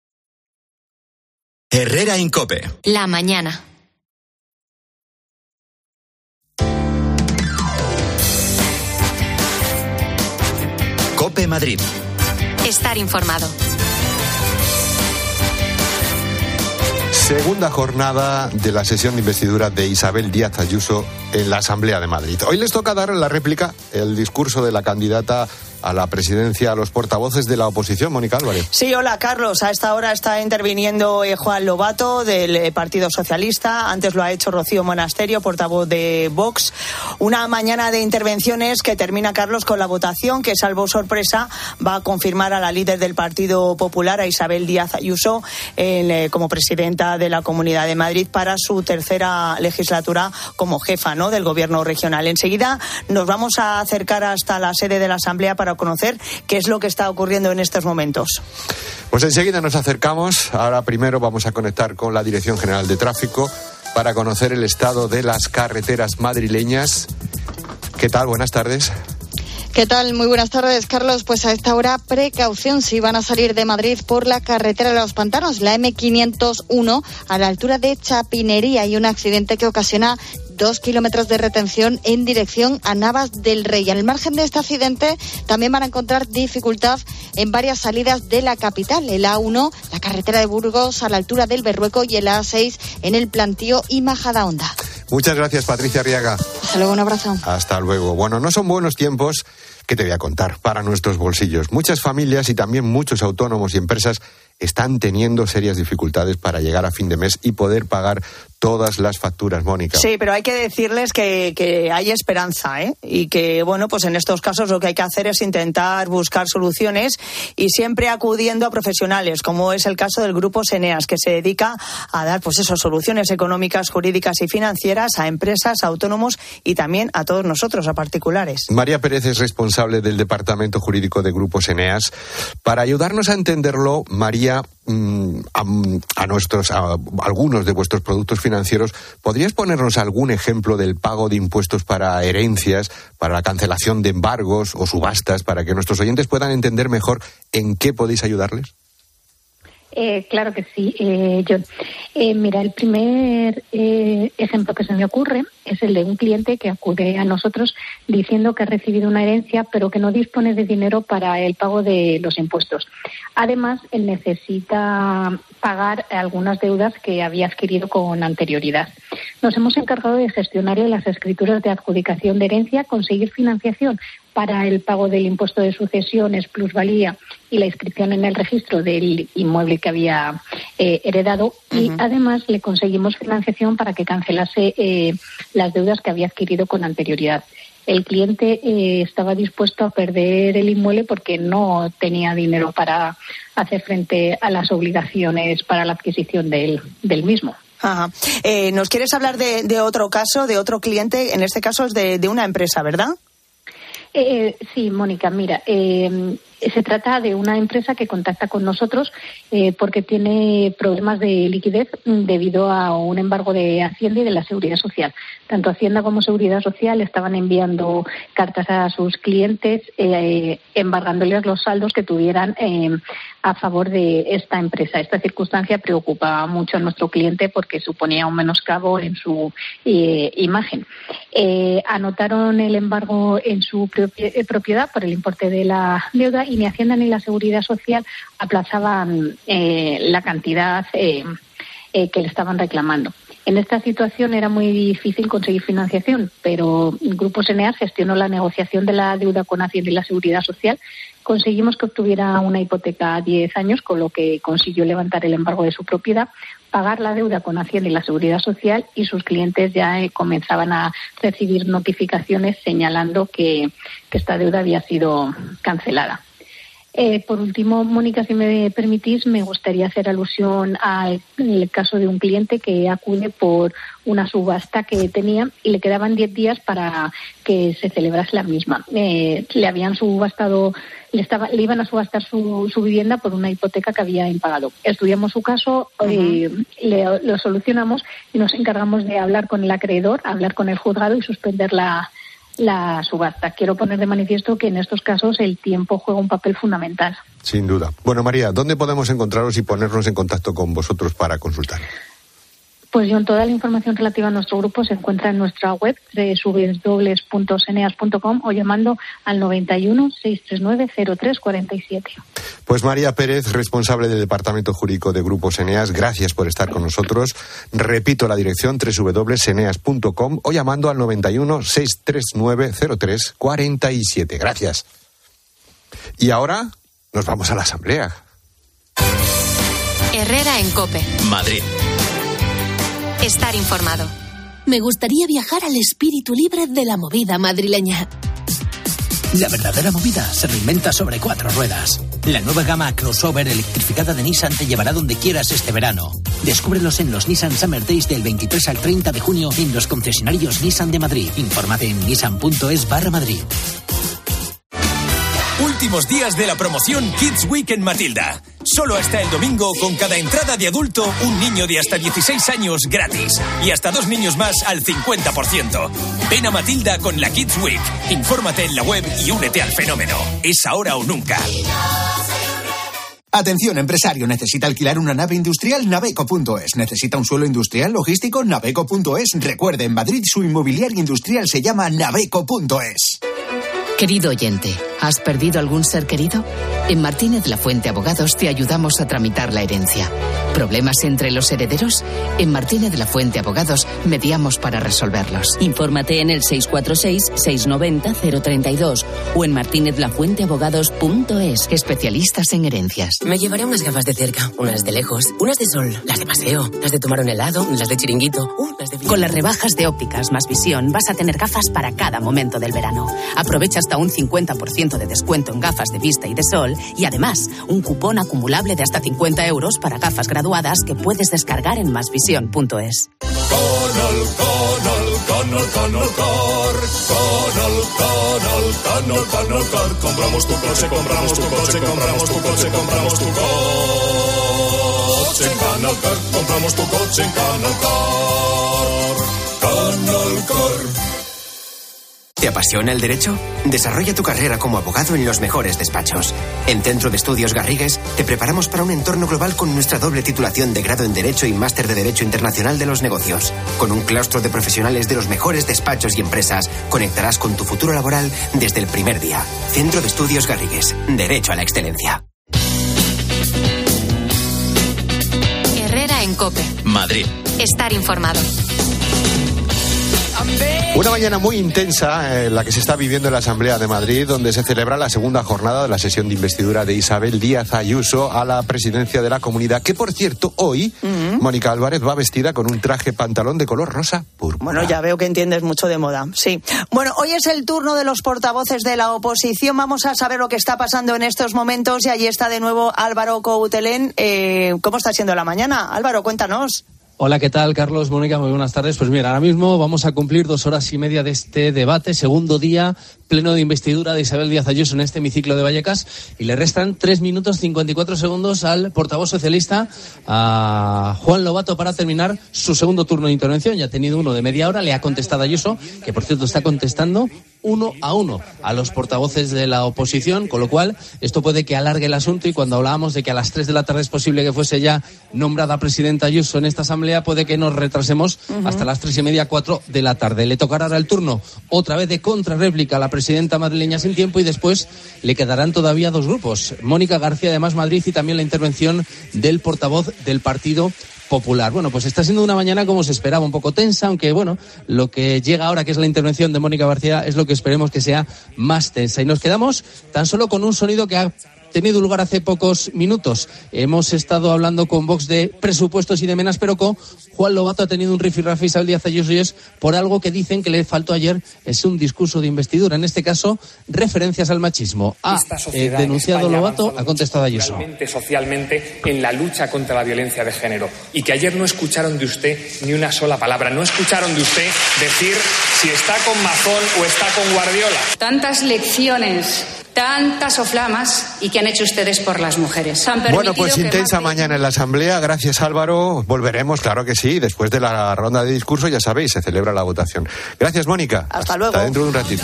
Herrera Incope. La mañana. Cope Madrid. Estar informado. Segunda jornada de la sesión de investidura de Isabel Díaz Ayuso en la Asamblea de Madrid. Hoy les toca dar la réplica, el discurso de la candidata a la presidencia a los portavoces de la oposición. Mónica Álvarez. Sí, hola Carlos. A esta hora está interviniendo eh, Juan Lobato del eh, Partido Socialista. Antes lo ha hecho Rocío Monasterio, portavoz de Vox. Una mañana de intervenciones que termina, Carlos, con la votación que, salvo sorpresa, va a confirmar a la líder del Partido Popular, a Isabel Díaz Ayuso, en, eh, como presidenta de la Comunidad de Madrid para su tercera legislatura como jefa, ¿no?, del Gobierno regional. Enseguida nos vamos a acercar hasta la sede de la Asamblea para conocer qué es lo que está ocurriendo en estos momentos. Pues enseguida nos acercamos. Ahora primero vamos a conectar con la Dirección General de Tráfico para conocer el estado de las carreteras madrileñas. ¿Qué tal? Buenas tardes. ¿Qué tal? Muy buenas tardes, Carlos. Pues a esta hora, precaución si van a salir de Madrid por la carretera de los Pantanos, la eme quinientos uno, a la altura de Chapinería. Hay un accidente que ocasiona dos kilómetros de retención en dirección a Navas del Rey. Al margen de este accidente, también van a encontrar dificultad en varias salidas de la capital. El A uno, la carretera de Burgos, a la altura del Berrueco, y el A seis en el Plantío y Majadahonda. Muchas gracias, Patricia Arriaga. Hasta luego, un abrazo. Hasta luego. Bueno, no son buenos tiempos, ¿qué te voy a contar?, para nuestros bolsillos. Muchas familias y también muchos autónomos y empresas están teniendo serias dificultades para llegar a fin de mes y poder pagar todas las facturas, Mónica. Sí, pero hay que decirles que, que hay esperanza, ¿eh? Y que, bueno, pues en estos casos lo que hay que hacer es intentar buscar soluciones y siempre acudiendo a profesionales, como es el caso del Grupo Seneas, que se dedica a dar, pues eso, soluciones económicas, jurídicas y financieras a empresas, a autónomos y también a todos nosotros, a particulares. María Pérez es responsable del Departamento Jurídico de Grupo Seneas. Para ayudarnos a entenderlo, María, A, a nuestros a algunos de vuestros productos financieros, ¿podrías ponernos algún ejemplo del pago de impuestos para herencias, para la cancelación de embargos o subastas, para que nuestros oyentes puedan entender mejor en qué podéis ayudarles? Eh, claro que sí, eh, John. Eh, mira, el primer eh, ejemplo que se me ocurre es el de un cliente que acude a nosotros diciendo que ha recibido una herencia, pero que no dispone de dinero para el pago de los impuestos. Además, él necesita pagar algunas deudas que había adquirido con anterioridad. Nos hemos encargado de gestionar las escrituras de adjudicación de herencia, conseguir financiación para el pago del impuesto de sucesiones, plusvalía y la inscripción en el registro del inmueble que había eh, heredado, y uh-huh. además le conseguimos financiación para que cancelase eh, las deudas que había adquirido con anterioridad. El cliente eh, estaba dispuesto a perder el inmueble porque no tenía dinero para hacer frente a las obligaciones para la adquisición del, del mismo. Ajá. Eh, ¿Nos quieres hablar de, de otro caso, de otro cliente? En este caso es de, de una empresa, ¿verdad? Eh, sí, Mónica, mira, eh, se trata de una empresa que contacta con nosotros eh, porque tiene problemas de liquidez debido a un embargo de Hacienda y de la Seguridad Social. Tanto Hacienda como Seguridad Social estaban enviando cartas a sus clientes eh, embargándoles los saldos que tuvieran eh, a favor de esta empresa. Esta circunstancia preocupaba mucho a nuestro cliente porque suponía un menoscabo en su eh, imagen. Eh, anotaron el embargo en su propiedad por el importe de la deuda y ni Hacienda ni la Seguridad Social aplazaban eh, la cantidad eh, eh, que le estaban reclamando. En esta situación era muy difícil conseguir financiación, pero el Grupo Seneas gestionó la negociación de la deuda con Hacienda y la Seguridad Social. Conseguimos que obtuviera una hipoteca a diez años, con lo que consiguió levantar el embargo de su propiedad, pagar la deuda con Hacienda y la Seguridad Social, y sus clientes ya eh, comenzaban a recibir notificaciones señalando que, que esta deuda había sido cancelada. Eh, por último, Mónica, si me permitís, me gustaría hacer alusión al el caso de un cliente que acude por una subasta que tenía y le quedaban diez días para que se celebrase la misma. Eh, le habían subastado, le, estaba, le iban a subastar su, su vivienda por una hipoteca que había impagado. Estudiamos su caso, uh-huh. eh, le, lo solucionamos y nos encargamos de hablar con el acreedor, hablar con el juzgado y suspender la la subasta. Quiero poner de manifiesto que en estos casos el tiempo juega un papel fundamental. Sin duda. Bueno, María, ¿dónde podemos encontraros y ponernos en contacto con vosotros para consultar? Pues John, toda la información relativa a nuestro grupo se encuentra en nuestra web doble u doble u doble u punto seneas punto com o llamando al noventa y uno, seiscientos treinta y nueve, cero tres cuarenta y siete. Pues María Pérez, responsable del Departamento Jurídico de Grupo Seneas, gracias por estar con nosotros. Repito la dirección doble u doble u doble u punto seneas punto com o llamando al noventa y uno, seiscientos treinta y nueve, cero tres cuarenta y siete. Gracias. Y ahora nos vamos a la Asamblea. Herrera en COPE. Madrid. Estar informado. Me gustaría viajar al espíritu libre de la movida madrileña. La verdadera movida se reinventa sobre cuatro ruedas. La nueva gama crossover electrificada de Nissan te llevará donde quieras este verano. Descúbrelos en los Nissan Summer Days del veintitrés al treinta de junio en los concesionarios Nissan de Madrid. Infórmate en nissan punto es barra Madrid. Últimos días de la promoción Kids Week en Matilda. Solo hasta el domingo, con cada entrada de adulto, un niño de hasta dieciséis años gratis. Y hasta dos niños más al cincuenta por ciento. Ven a Matilda con la Kids Week. Infórmate en la web y únete al fenómeno. Es ahora o nunca. Atención, empresario, necesita alquilar una nave industrial, naveco punto es. ¿Necesita un suelo industrial logístico? naveco punto es. Recuerde, en Madrid su inmobiliaria industrial se llama naveco punto es. Querido oyente, ¿has perdido algún ser querido? En Martínez La Fuente Abogados te ayudamos a tramitar la herencia. ¿Problemas entre los herederos? En Martínez La Fuente Abogados mediamos para resolverlos. Infórmate en el seis cuatro seis, seis nueve cero, cero tres dos o en martínez la fuente abogados punto es. Especialistas en herencias. Me llevaré unas gafas de cerca, unas de lejos, unas de sol, las de paseo, las de tomar un helado, las de chiringuito, uh, las de... Con las rebajas de Ópticas Más Visión vas a tener gafas para cada momento del verano. Aprovecha hasta un cincuenta por ciento de descuento en gafas de vista y de sol y además un cupón acumulable de hasta cincuenta euros para gafas graduadas que puedes descargar en más visión punto es. Conol, Conol, Conol, Conol, Cor. Conol, Conol, Conol, Conol, Cor. Compramos tu coche, compramos tu coche, compramos tu coche, compramos tu coche en Conol Cor. Compramos tu coche en Conol Cor. Conol Cor. ¿Te apasiona el derecho? Desarrolla tu carrera como abogado en los mejores despachos. En Centro de Estudios Garrigues te preparamos para un entorno global con nuestra doble titulación de grado en Derecho y máster de Derecho Internacional de los Negocios. Con un claustro de profesionales de los mejores despachos y empresas, conectarás con tu futuro laboral desde el primer día. Centro de Estudios Garrigues. Derecho a la excelencia. Herrera en COPE. Madrid. Estar informado. Una mañana muy intensa eh, la que se está viviendo en la Asamblea de Madrid, donde se celebra la segunda jornada de la sesión de investidura de Isabel Díaz Ayuso a la presidencia de la Comunidad, que por cierto hoy uh-huh. Mónica Álvarez va vestida con un traje pantalón de color rosa púrpura. Bueno, ya veo que entiendes mucho de moda, sí. Bueno, hoy es el turno de los portavoces de la oposición. Vamos a saber lo que está pasando en estos momentos y allí está de nuevo Álvaro Coutelén. Eh, ¿Cómo está siendo la mañana? Álvaro, cuéntanos. Hola, ¿qué tal, Carlos? Mónica, muy buenas tardes. Pues mira, ahora mismo vamos a cumplir dos horas y media de este debate, segundo día, pleno de investidura de Isabel Díaz Ayuso en este hemiciclo de Vallecas, y le restan tres minutos cincuenta y cuatro segundos al portavoz socialista, a Juan Lobato, para terminar su segundo turno de intervención. Ya ha tenido uno de media hora, le ha contestado Ayuso, que por cierto está contestando uno a uno a los portavoces de la oposición, con lo cual esto puede que alargue el asunto, y cuando hablábamos de que a las tres de la tarde es posible que fuese ya nombrada presidenta Ayuso en esta asamblea, puede que nos retrasemos uh-huh. hasta las tres y media, cuatro de la tarde. Le tocará ahora el turno otra vez de contrarréplica a la presidenta madrileña sin tiempo, y después le quedarán todavía dos grupos. Mónica García de Más Madrid y también la intervención del portavoz del Partido Popular. Bueno, pues está siendo una mañana como se esperaba, un poco tensa, aunque bueno, lo que llega ahora, que es la intervención de Mónica García, es lo que esperemos que sea más tensa. Y nos quedamos tan solo con un sonido que ha tenido lugar hace pocos minutos. Hemos estado hablando con Vox de presupuestos y de menas, pero con Juan Lobato ha tenido un rifirrafe Isabel Díaz Ayuso y es por algo que dicen que le faltó ayer, es un discurso de investidura. En este caso, referencias al machismo. Ha eh, denunciado Lobato, ha contestado Ayuso. Socialmente en la lucha contra la violencia de género. Y que ayer no escucharon de usted ni una sola palabra. No escucharon de usted decir si está con Mazón o está con Guardiola. Tantas lecciones, tantas soflamas, y qué han hecho ustedes por las mujeres. Bueno, pues intensa mañana en la Asamblea. Gracias, Álvaro. Volveremos, claro que sí. Después de la ronda de discurso, ya sabéis, se celebra la votación. Gracias, Mónica. Hasta, Hasta luego. dentro de un ratito.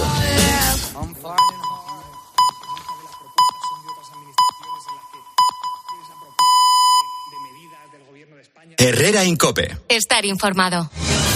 Herrera Incope. Estar informado.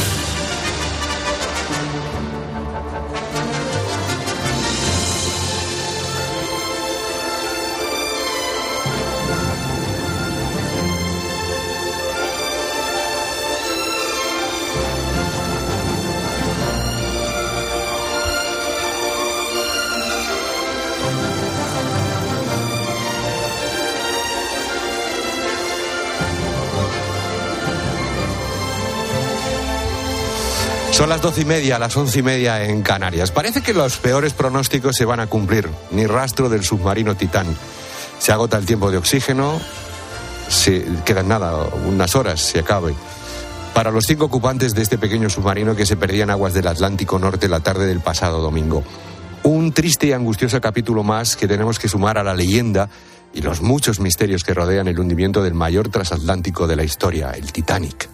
Son las doce y media, las once y media en Canarias. Parece que los peores pronósticos se van a cumplir. Ni rastro del submarino Titán. Se agota el tiempo de oxígeno. Se quedan nada, unas horas, se acabe. Para los cinco ocupantes de este pequeño submarino que se perdía en aguas del Atlántico Norte la tarde del pasado domingo. Un triste y angustioso capítulo más que tenemos que sumar a la leyenda y los muchos misterios que rodean el hundimiento del mayor transatlántico de la historia, el Titanic.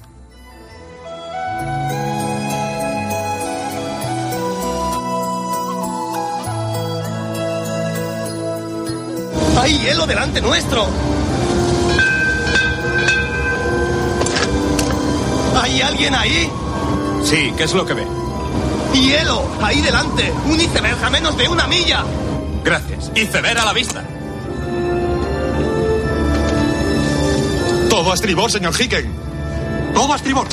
¡Hay hielo delante nuestro! ¿Hay alguien ahí? Sí, ¿qué es lo que ve? ¡Hielo! ¡Ahí delante! ¡Un iceberg a menos de una milla! Gracias. Iceberg a la vista. Todo a estribor, señor Hicken. Todo a estribor.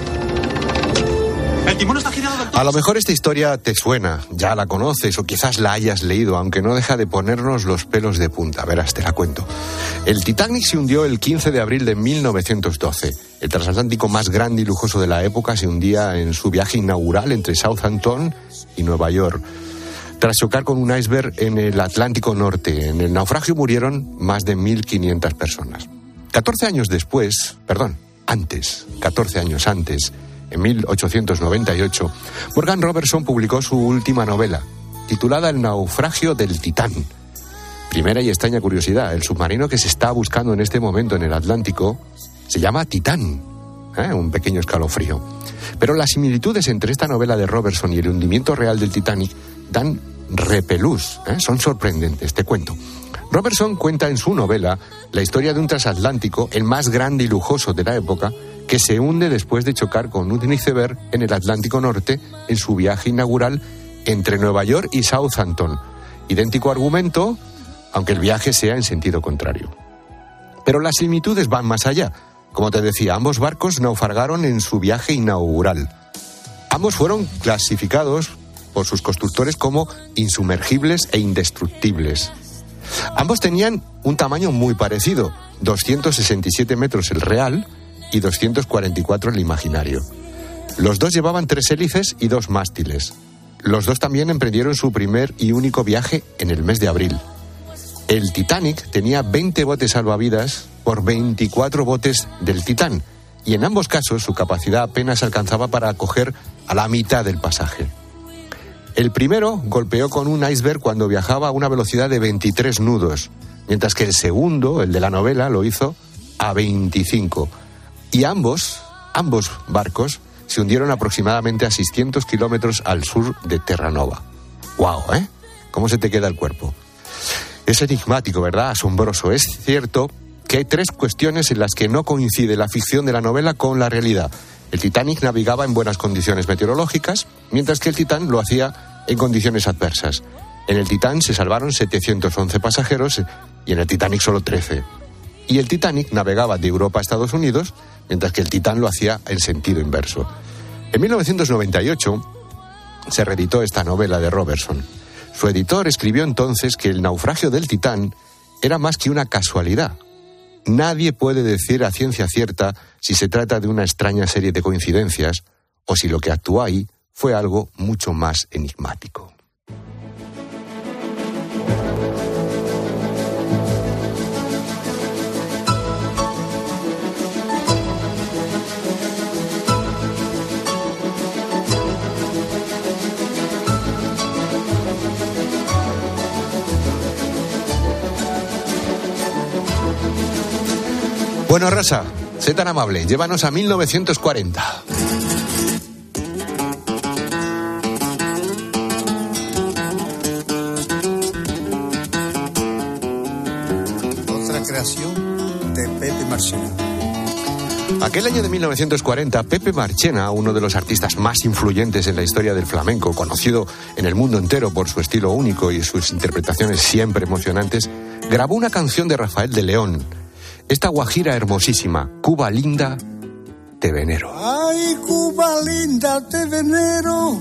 El timón está girado del todo. A lo mejor esta historia te suena, ya la conoces o quizás la hayas leído, aunque no deja de ponernos los pelos de punta. Verás, te la cuento. El Titanic se hundió el quince de abril de mil novecientos doce. El transatlántico más grande y lujoso de la época se hundía en su viaje inaugural entre Southampton y Nueva York, tras chocar con un iceberg en el Atlántico Norte. En el naufragio murieron más de mil quinientas personas. catorce años después, perdón, antes, catorce años antes, en mil ochocientos noventa y ocho, Morgan Robertson publicó su última novela, titulada El naufragio del Titán. Primera y extraña curiosidad, el submarino que se está buscando en este momento en el Atlántico se llama Titán. ¿Eh? Un pequeño escalofrío. Pero las similitudes entre esta novela de Robertson y el hundimiento real del Titanic dan repelús, ¿eh? Son sorprendentes, te cuento. Robertson cuenta en su novela la historia de un transatlántico, el más grande y lujoso de la época, que se hunde después de chocar con un iceberg en el Atlántico Norte en su viaje inaugural entre Nueva York y Southampton. Idéntico argumento, aunque el viaje sea en sentido contrario. Pero las similitudes van más allá. Como te decía, ambos barcos naufragaron en su viaje inaugural. Ambos fueron clasificados por sus constructores como insumergibles e indestructibles. Ambos tenían un tamaño muy parecido, doscientos sesenta y siete metros el real y doscientos cuarenta y cuatro el imaginario. Los dos llevaban tres hélices y dos mástiles. Los dos también emprendieron su primer y único viaje en el mes de abril. El Titanic tenía veinte botes salvavidas por veinticuatro botes del Titán, y en ambos casos su capacidad apenas alcanzaba para acoger a la mitad del pasaje. El primero golpeó con un iceberg cuando viajaba a una velocidad de veintitrés nudos, mientras que el segundo, el de la novela, lo hizo a veinticinco. Y ambos, ambos barcos se hundieron aproximadamente a seiscientos kilómetros al sur de Terranova. ¡Guau!, ¿eh? ¿Cómo se te queda el cuerpo? Es enigmático, ¿verdad? Asombroso. Es cierto que hay tres cuestiones en las que no coincide la ficción de la novela con la realidad. El Titanic navegaba en buenas condiciones meteorológicas, mientras que el Titán lo hacía en condiciones adversas. En el Titán se salvaron setecientos once pasajeros y en el Titanic solo trece. Y el Titanic navegaba de Europa a Estados Unidos, mientras que el Titán lo hacía en sentido inverso. En mil novecientos noventa y ocho se reeditó esta novela de Robertson. Su editor escribió entonces que el naufragio del Titán era más que una casualidad. Nadie puede decir a ciencia cierta si se trata de una extraña serie de coincidencias o si lo que actuó ahí fue algo mucho más enigmático. Bueno, Rosa, sé tan amable, llévanos a mil novecientos cuarenta. Otra creación de Pepe Marchena. Aquel año de mil novecientos cuarenta, Pepe Marchena, uno de los artistas más influyentes en la historia del flamenco, conocido en el mundo entero por su estilo único y sus interpretaciones siempre emocionantes, grabó una canción de Rafael de León. Esta guajira hermosísima, Cuba linda, te venero. Ay, Cuba linda, te venero.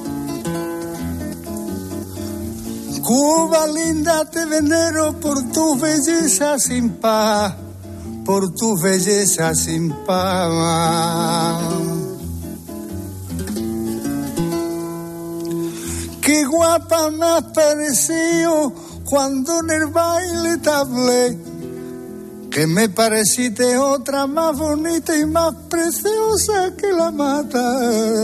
Cuba linda, te venero por tu belleza sin par, por tu belleza sin par. Qué guapa me has parecido cuando en el baile te hablé, que me pareciste otra más bonita y más preciosa que la mata.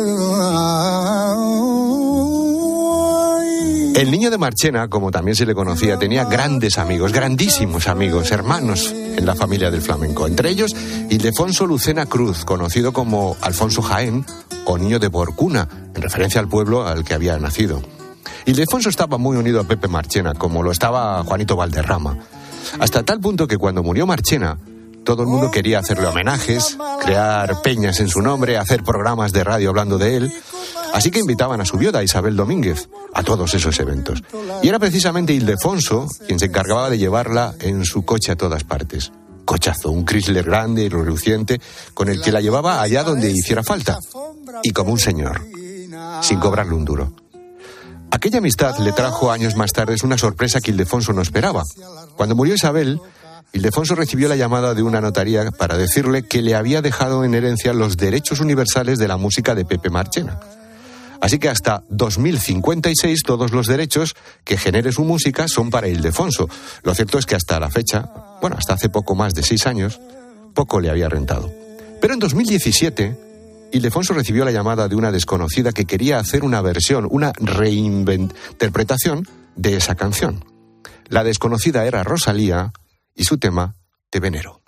El niño de Marchena, como también se le conocía, tenía grandes amigos, grandísimos amigos, hermanos en la familia del flamenco. Entre ellos, Ildefonso Lucena Cruz, conocido como Alfonso Jaén o Niño de Porcuna, en referencia al pueblo al que había nacido. Ildefonso estaba muy unido a Pepe Marchena, como lo estaba Juanito Valderrama. Hasta tal punto que cuando murió Marchena, todo el mundo quería hacerle homenajes, crear peñas en su nombre, hacer programas de radio hablando de él. Así que invitaban a su viuda, Isabel Domínguez, a todos esos eventos. Y era precisamente Ildefonso quien se encargaba de llevarla en su coche a todas partes. Cochazo, un Chrysler grande y reluciente, con el que la llevaba allá donde hiciera falta. Y como un señor, sin cobrarle un duro. Aquella amistad le trajo años más tarde una sorpresa que Ildefonso no esperaba. Cuando murió Isabel, Ildefonso recibió la llamada de una notaría para decirle que le había dejado en herencia los derechos universales de la música de Pepe Marchena. Así que hasta dos mil cincuenta y seis todos los derechos que genere su música son para Ildefonso. Lo cierto es que hasta la fecha, bueno, hasta hace poco más de seis años, poco le había rentado. Pero en dos mil diecisiete... Ildefonso recibió la llamada de una desconocida que quería hacer una versión, una reinterpretación de esa canción. La desconocida era Rosalía y su tema, Te venero.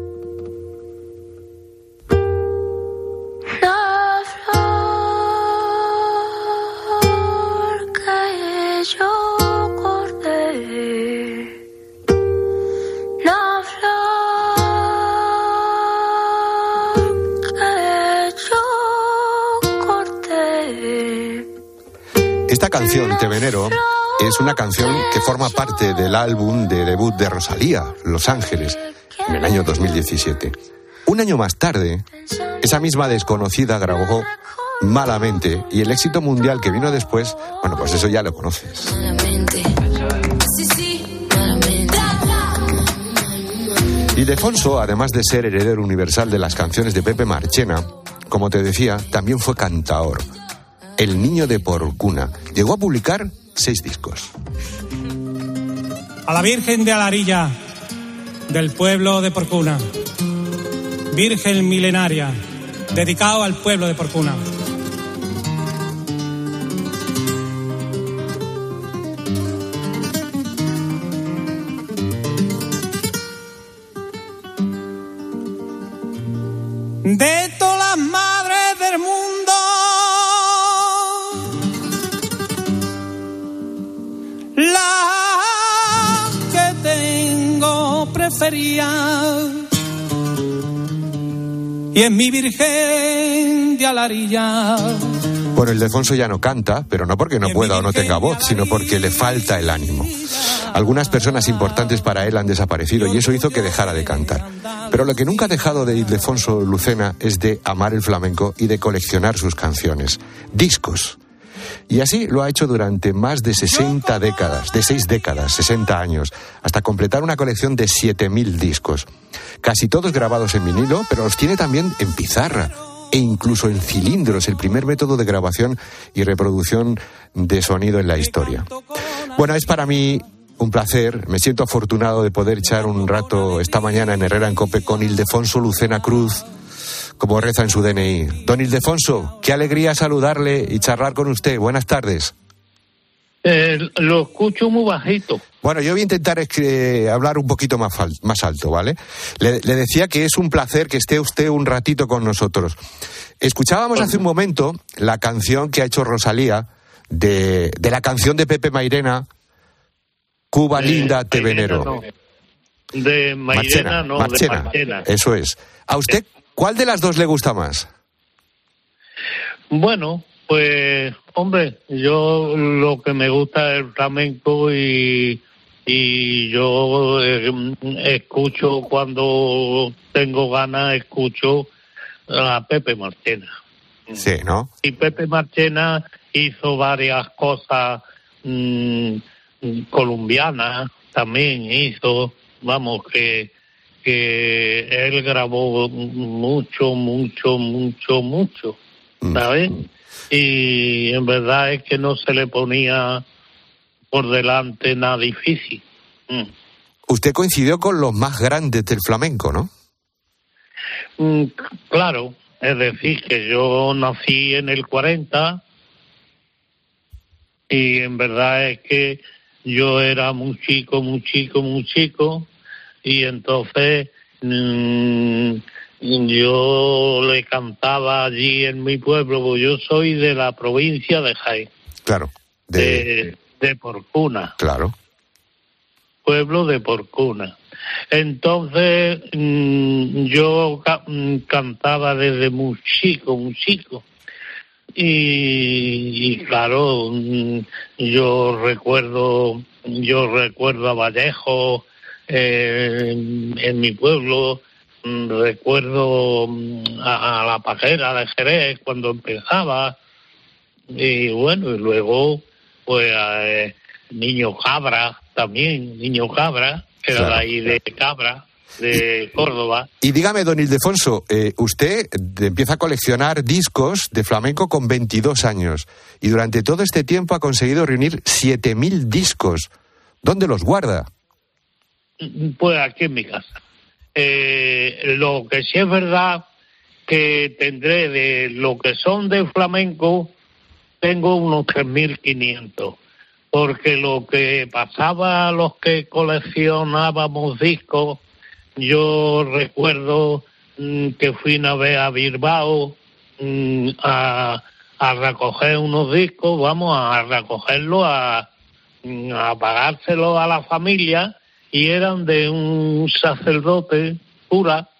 La flor que yo corté, la flor Esta canción, Te venero, es una canción que forma parte del álbum de debut de Rosalía, Los Ángeles, en el año dos mil diecisiete. Un año más tarde, esa misma desconocida grabó Malamente, y el éxito mundial que vino después, bueno, pues eso ya lo conoces. Ildefonso, además de ser heredero universal de las canciones de Pepe Marchena, como te decía, también fue cantaor. El Niño de Porcuna. Llegó a publicar seis discos. A la Virgen de Alarilla, del pueblo de Porcuna. Virgen milenaria, dedicado al pueblo de Porcuna. De todas las madres del mundo, la que tengo preferida, y es mi Virgen de Alarilla. Bueno, Ildefonso ya no canta, pero no porque no pueda o no tenga voz, sino porque le falta el ánimo. Algunas personas importantes para él han desaparecido y eso hizo que dejara de cantar. Pero lo que nunca ha dejado de Ildefonso Lucena es de amar el flamenco y de coleccionar sus canciones. Discos. Y así lo ha hecho durante más de sesenta décadas, de seis décadas, sesenta años, hasta completar una colección de siete mil discos. Casi todos grabados en vinilo, pero los tiene también en pizarra e incluso en cilindros, el primer método de grabación y reproducción de sonido en la historia. Bueno, es para mí un placer, me siento afortunado de poder echar un rato esta mañana en Herrera en COPE con Ildefonso Lucena Cruz, como reza en su D N I. Don Ildefonso, qué alegría saludarle y charlar con usted. Buenas tardes. Eh, lo escucho muy bajito. Bueno, yo voy a intentar eh, hablar un poquito más, fal- más alto, ¿vale? Le, le decía que es un placer que esté usted un ratito con nosotros. Escuchábamos hace un momento la canción que ha hecho Rosalía, de, de la canción de Pepe Mairena, Cuba de linda, te Mairena, venero. No. De Mairena, Marchena, no, Marchena, de Marchena. Eso es. ¿A usted cuál de las dos le gusta más? Bueno, pues, hombre, yo lo que me gusta es el flamenco y, y yo eh, escucho cuando tengo ganas, escucho a Pepe Marchena. Sí, ¿no? Y Pepe Marchena hizo varias cosas mmm, colombianas, también hizo, vamos, que, que él grabó mucho, mucho, mucho, mucho, ¿sabes? Y en verdad es que no se le ponía por delante nada difícil. Mm. Usted coincidió con los más grandes del flamenco, ¿no? Mm, claro, es decir, que yo nací en el cuarenta y en verdad es que yo era muy chico, muy chico, muy chico y entonces mmm, yo le cantaba allí en mi pueblo, porque yo soy de la provincia de Jaén. Claro. De, de, de Porcuna. Claro. Pueblo de Porcuna. Entonces mmm, yo ca- cantaba desde muy chico, muy chico. Y, y claro, mmm, yo recuerdo, yo recuerdo a Vallejo eh, en, en mi pueblo. Recuerdo a, a la Pajera de Jerez cuando empezaba y bueno, y luego pues a eh, Niño Cabra también, Niño Cabra, que claro, era de ahí de Cabra, de Córdoba. Y dígame, don Ildefonso, eh, usted empieza a coleccionar discos de flamenco con veintidós años y durante todo este tiempo ha conseguido reunir siete mil discos. ¿Dónde los guarda? Pues aquí en mi casa. Eh, lo que sí es verdad que tendré de lo que son de flamenco, tengo unos tres mil quinientos, porque lo que pasaba a los que coleccionábamos discos, yo recuerdo mmm, que fui una vez a Bilbao mmm, a, a recoger unos discos, vamos a recogerlos, a, a pagárselos a la familia, y eran de un sacerdote cura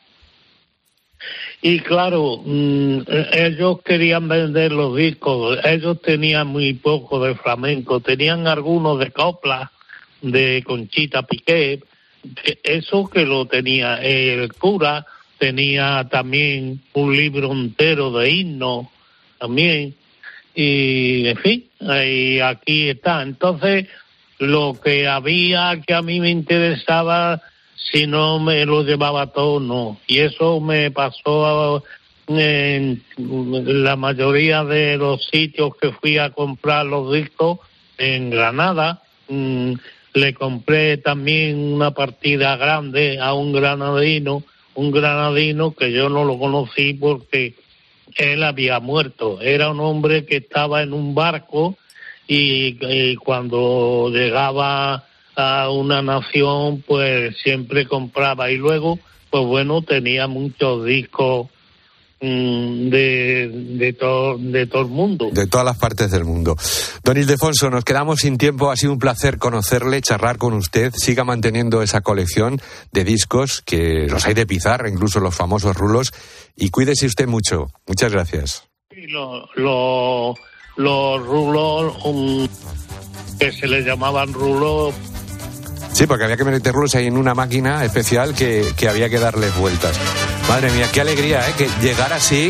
y claro, mmm, ellos querían vender los discos, ellos tenían muy poco de flamenco, tenían algunos de copla, de Conchita Piqué, eso que lo tenía el cura, tenía también un libro entero de himnos también, y en fin, y aquí está. Entonces lo que había que a mí me interesaba, si no me lo llevaba todo, no. Y eso me pasó en la mayoría de los sitios que fui a comprar los discos. En Granada, mmm, le compré también una partida grande a un granadino, un granadino que yo no lo conocí porque él había muerto. Era un hombre que estaba en un barco y, y cuando llegaba a una nación pues siempre compraba y luego pues bueno tenía muchos discos mmm, de de todo de todo el mundo, de todas las partes del mundo. Don Ildefonso, nos quedamos sin tiempo, ha sido un placer conocerle, charlar con usted, siga manteniendo esa colección de discos que los hay de pizarra, incluso los famosos rulos, y cuídese usted mucho. Muchas gracias. Y lo, lo los rulos um, que se les llamaban rulos. Sí, porque había que meter rulos ahí en una máquina especial que, que había que darles vueltas. Madre mía, qué alegría, ¿eh? Que llegar así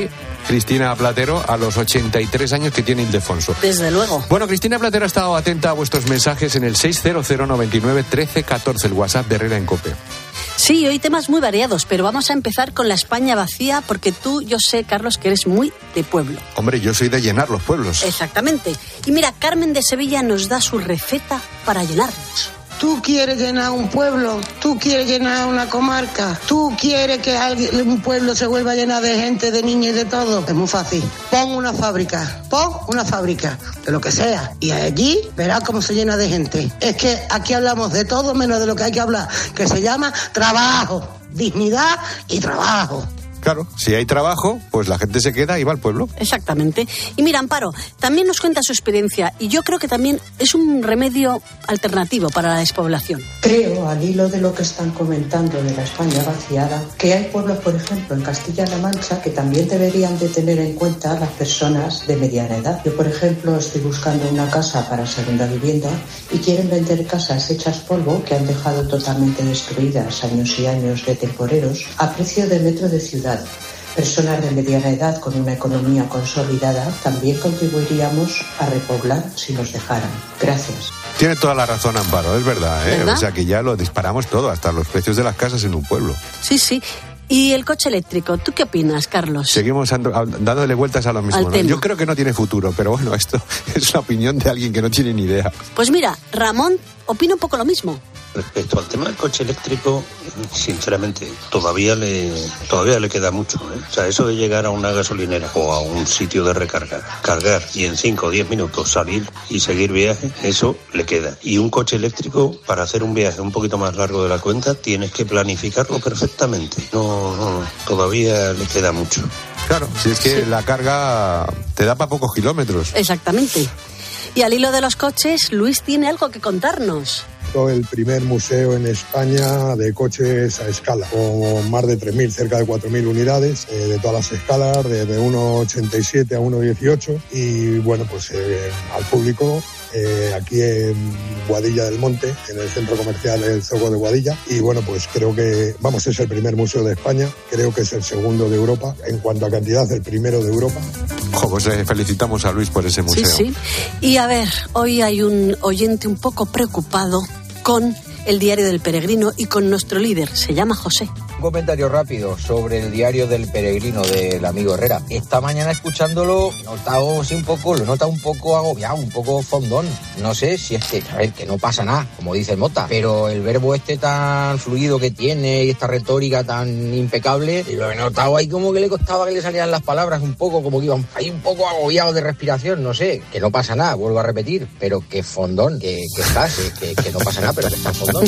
Cristina Platero a los ochenta y tres años que tiene Ildefonso. Desde luego. Bueno, Cristina Platero ha estado atenta a vuestros mensajes en el seis cero cero nueve nueve uno tres uno cuatro, el WhatsApp de Herrera en COPE. Sí, hoy temas muy variados, pero vamos a empezar con la España vacía, porque tú, yo sé, Carlos, que eres muy de pueblo. Hombre, yo soy de llenar los pueblos. Exactamente. Y mira, Carmen de Sevilla nos da su receta para llenarlos. Tú quieres llenar un pueblo, tú quieres llenar una comarca, tú quieres que alguien, un pueblo se vuelva lleno de gente, de niños y de todo. Es muy fácil. Pon una fábrica, pon una fábrica, de lo que sea. Y allí verás cómo se llena de gente. Es que aquí hablamos de todo menos de lo que hay que hablar, que se llama trabajo, dignidad y trabajo. Claro, si hay trabajo, pues la gente se queda y va al pueblo. Exactamente. Y mira, Amparo, también nos cuenta su experiencia y yo creo que también es un remedio alternativo para la despoblación. Creo, al hilo de lo que están comentando de la España vaciada, que hay pueblos, por ejemplo, en Castilla-La Mancha, que también deberían de tener en cuenta a las personas de mediana edad. Yo, por ejemplo, estoy buscando una casa para segunda vivienda y quieren vender casas hechas polvo que han dejado totalmente destruidas años y años de temporeros a precio de metro de ciudad. Personas de mediana edad con una economía consolidada también contribuiríamos a repoblar si nos dejaran. Gracias. Tiene toda la razón, Amparo, es verdad, ¿eh? ¿Verdad? O sea que ya lo disparamos todo, hasta los precios de las casas en un pueblo. Sí, sí. ¿Y el coche eléctrico? ¿Tú qué opinas, Carlos? Seguimos ando, dándole vueltas a lo mismo, ¿no? Yo creo que no tiene futuro, pero bueno, esto es la opinión de alguien que no tiene ni idea. Pues mira, Ramón opina un poco lo mismo. Respecto al tema del coche eléctrico, sinceramente, todavía le todavía le queda mucho, ¿eh? O sea, eso de llegar a una gasolinera o a un sitio de recarga, cargar y en cinco o diez minutos salir y seguir viaje, eso le queda. Y un coche eléctrico, para hacer un viaje un poquito más largo de la cuenta, tienes que planificarlo perfectamente. No, no, todavía le queda mucho. Claro, si es que sí. La carga te da para pocos kilómetros. Exactamente. Y al hilo de los coches, Luis tiene algo que contarnos. El primer museo en España de coches a escala, con más de tres mil, cerca de cuatro mil unidades, eh, de todas las escalas, desde uno ochenta y siete a uno dieciocho, y bueno, pues eh, al público, eh, aquí en Guadilla del Monte, en el centro comercial El Zoco de Guadilla, y bueno, pues creo que, vamos, es el primer museo de España, creo que es el segundo de Europa, en cuanto a cantidad, el primero de Europa. Ojo, pues eh, felicitamos a Luis por ese museo. Sí, sí. Y a ver, hoy hay un oyente un poco preocupado con el Diario del Peregrino y con nuestro líder, se llama José. Un comentario rápido sobre el Diario del Peregrino del amigo Herrera. Esta mañana escuchándolo, he notado sí, un poco, lo he notado un poco agobiado, un poco fondón. No sé si es que, a ver, que no pasa nada, como dice el Mota, pero el verbo este tan fluido que tiene y esta retórica tan impecable, lo he notado ahí como que le costaba que le salieran las palabras un poco, como que iban ahí un poco agobiados de respiración, no sé, que no pasa nada, vuelvo a repetir, pero que fondón, que, que estás, que, que no pasa nada, pero que estás fondón.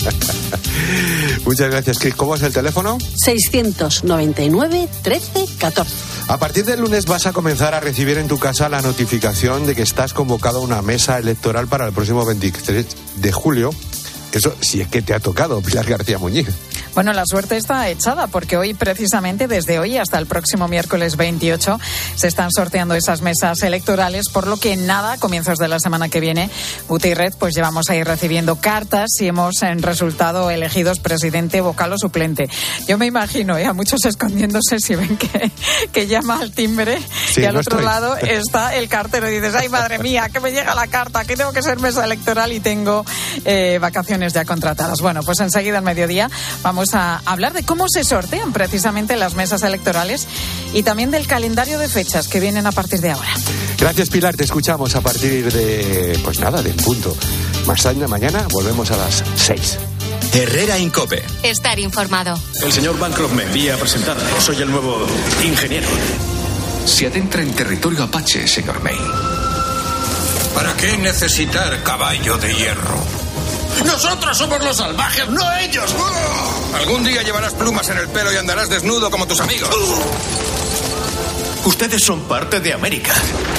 Muchas gracias, Chris. ¿Cómo es el teléfono? seiscientos noventa y nueve, trece, catorce. A partir del lunes vas a comenzar a recibir en tu casa la notificación de que estás convocado a una mesa electoral para el próximo veintitrés de julio. Eso si es que te ha tocado, Pilar García Muñiz. Bueno, la suerte está echada porque hoy, precisamente desde hoy hasta el próximo miércoles veintiocho, se están sorteando esas mesas electorales, por lo que nada, a comienzos de la semana que viene, Gutiérrez, pues llevamos a ir recibiendo cartas y hemos en resultado elegidos presidente, vocal o suplente. Yo me imagino ¿eh? a muchos escondiéndose si ven que, que llama al timbre sí, y al no otro estoy. lado está el cartero y dices, ay madre mía, que me llega la carta, que tengo que ser mesa electoral y tengo eh, vacaciones ya contratadas. Bueno, pues enseguida al mediodía vamos a hablar de cómo se sortean precisamente las mesas electorales y también del calendario de fechas que vienen a partir de ahora. Gracias, Pilar, te escuchamos a partir de, pues nada, del punto. Más tarde, mañana volvemos a las seis. Herrera Incope. Estar informado. El señor Bancroft me envía a presentarle. Soy el nuevo ingeniero. Se adentra en territorio apache, señor May. ¿Para qué necesitar caballo de hierro? ¡Nosotros somos los salvajes, no ellos! Algún día llevarás plumas en el pelo y andarás desnudo como tus amigos. Ustedes son parte de América.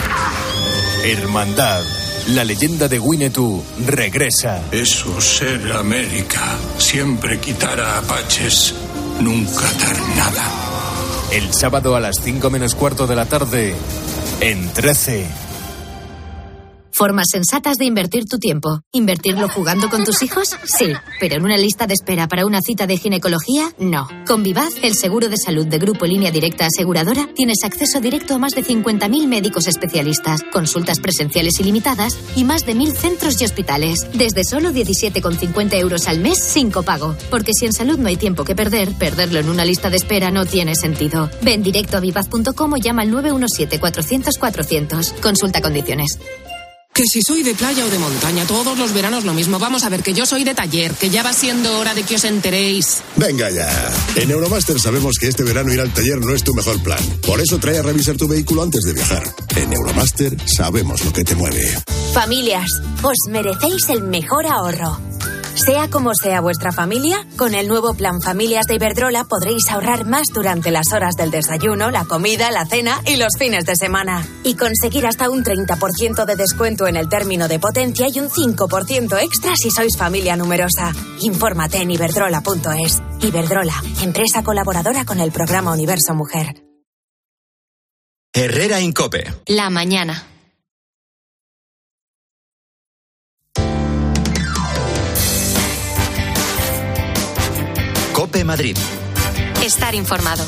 Hermandad. La leyenda de Winnetou regresa. Eso ser América. Siempre quitar a apaches, nunca dar nada. El sábado a las cinco menos cuarto de la tarde, en trece. Formas sensatas de invertir tu tiempo. ¿Invertirlo jugando con tus hijos? Sí, pero en una lista de espera para una cita de ginecología, no. Con Vivaz, el seguro de salud de Grupo Línea Directa Aseguradora, tienes acceso directo a más de cincuenta mil médicos especialistas, consultas presenciales ilimitadas y más de mil centros y hospitales. Desde solo diecisiete con cincuenta euros al mes sin copago. Porque si en salud no hay tiempo que perder, perderlo en una lista de espera no tiene sentido. Ven directo a vivaz punto com o llama al nueve uno siete cuatrocientos cuatrocientos. Consulta condiciones. Que si soy de playa o de montaña, todos los veranos lo mismo. Vamos a ver, que yo soy de taller, que ya va siendo hora de que os enteréis. Venga ya. En Euromaster sabemos que este verano ir al taller no es tu mejor plan. Por eso trae a revisar tu vehículo antes de viajar. En Euromaster sabemos lo que te mueve. Familias, os merecéis el mejor ahorro. Sea como sea vuestra familia, con el nuevo plan Familias de Iberdrola podréis ahorrar más durante las horas del desayuno, la comida, la cena y los fines de semana. Y conseguir hasta un treinta por ciento de descuento en el término de potencia y un cinco por ciento extra si sois familia numerosa. Infórmate en iberdrola punto es. Iberdrola, empresa colaboradora con el programa Universo Mujer. Herrera Incope. La mañana. Cope Madrid. Estar informado.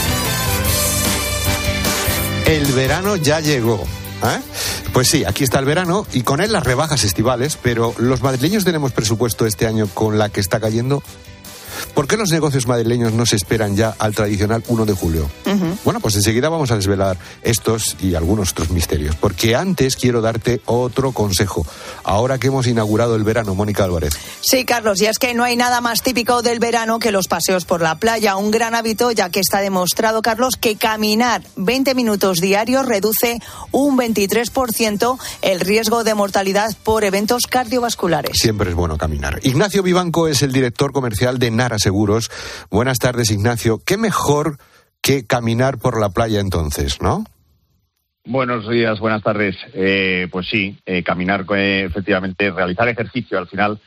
El verano ya llegó. ¿Eh? Pues sí, aquí está el verano y con él las rebajas estivales, pero ¿los madrileños tenemos presupuesto este año con la que está cayendo? ¿Por qué los negocios madrileños no se esperan ya al tradicional uno de julio? Uh-huh. Bueno, pues enseguida vamos a desvelar estos y algunos otros misterios, porque antes quiero darte otro consejo. Ahora que hemos inaugurado el verano, Mónica Álvarez. Sí, Carlos, y es que no hay nada más típico del verano que los paseos por la playa. Un gran hábito, ya que está demostrado, Carlos, que caminar veinte minutos diarios reduce un veintitrés por ciento el riesgo de mortalidad por eventos cardiovasculares. Siempre es bueno caminar. Ignacio Vivanco es el director comercial de Nara Seguros. Buenas tardes, Ignacio. ¿Qué mejor que caminar por la playa entonces, no? Buenos días, buenas tardes. Eh, pues sí, eh, caminar, eh, efectivamente, realizar ejercicio al final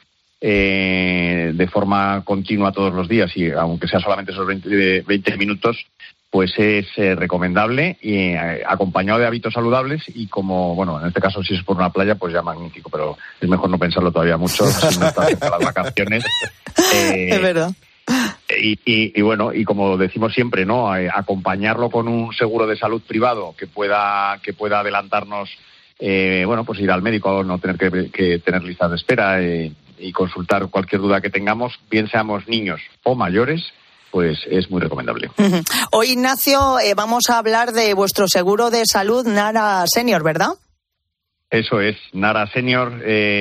eh, de forma continua todos los días, y aunque sea solamente esos veinte, veinte minutos, pues es eh, recomendable, y eh, acompañado de hábitos saludables y como, bueno, en este caso si es por una playa, pues ya magnífico, pero es mejor no pensarlo todavía mucho si no está cerca las vacaciones. Eh, es verdad. Y, y, y bueno, y como decimos siempre, ¿no? Eh, acompañarlo con un seguro de salud privado que pueda que pueda adelantarnos, eh, bueno, pues ir al médico, no tener que, que tener listas de espera eh, y consultar cualquier duda que tengamos, bien seamos niños o mayores, pues es muy recomendable. Uh-huh. Hoy, Ignacio, eh, vamos a hablar de vuestro seguro de salud Nara Senior, ¿verdad? Eso es, Nara Senior,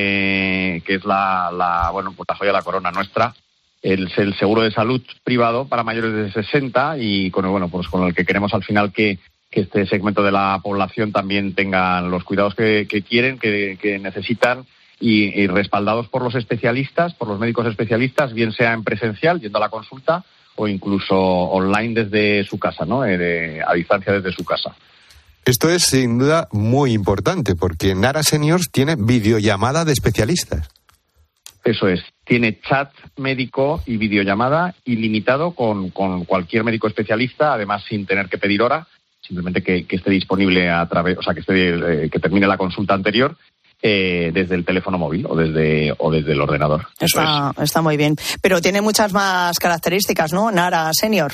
eh, que es la, la, bueno, pues la joya de la corona nuestra. El, el seguro de salud privado para mayores de sesenta y con el, bueno, pues con el que queremos al final que, que este segmento de la población también tengan los cuidados que, que quieren, que, que necesitan y, y respaldados por los especialistas, por los médicos especialistas, bien sea en presencial, yendo a la consulta, o incluso online desde su casa, ¿no? Eh, de, a distancia desde su casa. Esto es sin duda muy importante porque Nara Seniors tiene videollamada de especialistas. Eso es, tiene chat médico y videollamada ilimitado con, con cualquier médico especialista, además sin tener que pedir hora, simplemente que, que esté disponible a través, o sea, que esté, eh, que termine la consulta anterior eh, desde el teléfono móvil o desde o desde el ordenador. Eso está, es. Está muy bien, pero tiene muchas más características, ¿no? Nara Senior.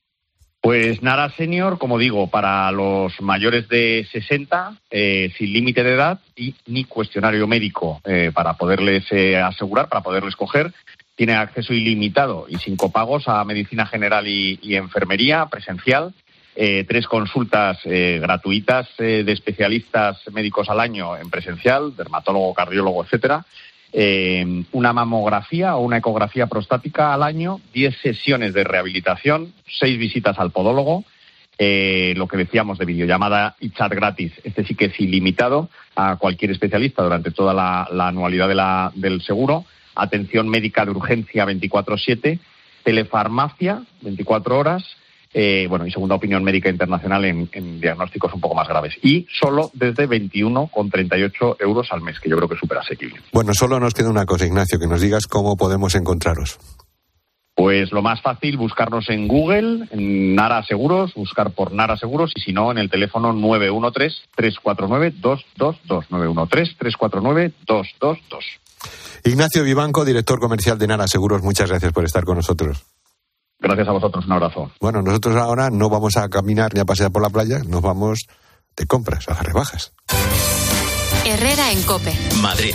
Pues Nara Senior, como digo, para los mayores de sesenta, eh, sin límite de edad y ni cuestionario médico eh, para poderles eh, asegurar, para poderles coger. Tiene acceso ilimitado y sin copagos a medicina general y, y enfermería presencial. Eh, tres consultas eh, gratuitas eh, de especialistas médicos al año en presencial, dermatólogo, cardiólogo, etcétera. Eh, una mamografía o una ecografía prostática al año, diez sesiones de rehabilitación, seis visitas al podólogo, eh, lo que decíamos de videollamada y chat gratis. Este sí que es ilimitado a cualquier especialista durante toda la, la anualidad de la, del seguro. Atención médica de urgencia veinticuatro siete, telefarmacia veinticuatro horas. Eh, bueno, y segunda opinión médica internacional en, en diagnósticos un poco más graves. Y solo desde veintiuno con treinta y ocho euros al mes, que yo creo que es súper asequible. Bueno, solo nos queda una cosa, Ignacio, que nos digas cómo podemos encontraros. Pues lo más fácil, buscarnos en Google, en Nara Seguros, buscar por Nara Seguros, y si no, en el teléfono nueve uno tres, tres cuatro nueve, dos dos dos, nueve uno tres, tres cuatro nueve, dos dos dos. Ignacio Vivanco, director comercial de Nara Seguros, muchas gracias por estar con nosotros. Gracias a vosotros, un abrazo. Bueno, nosotros ahora no vamos a caminar ni a pasear por la playa, nos vamos de compras, a las rebajas. Herrera en COPE. Madrid.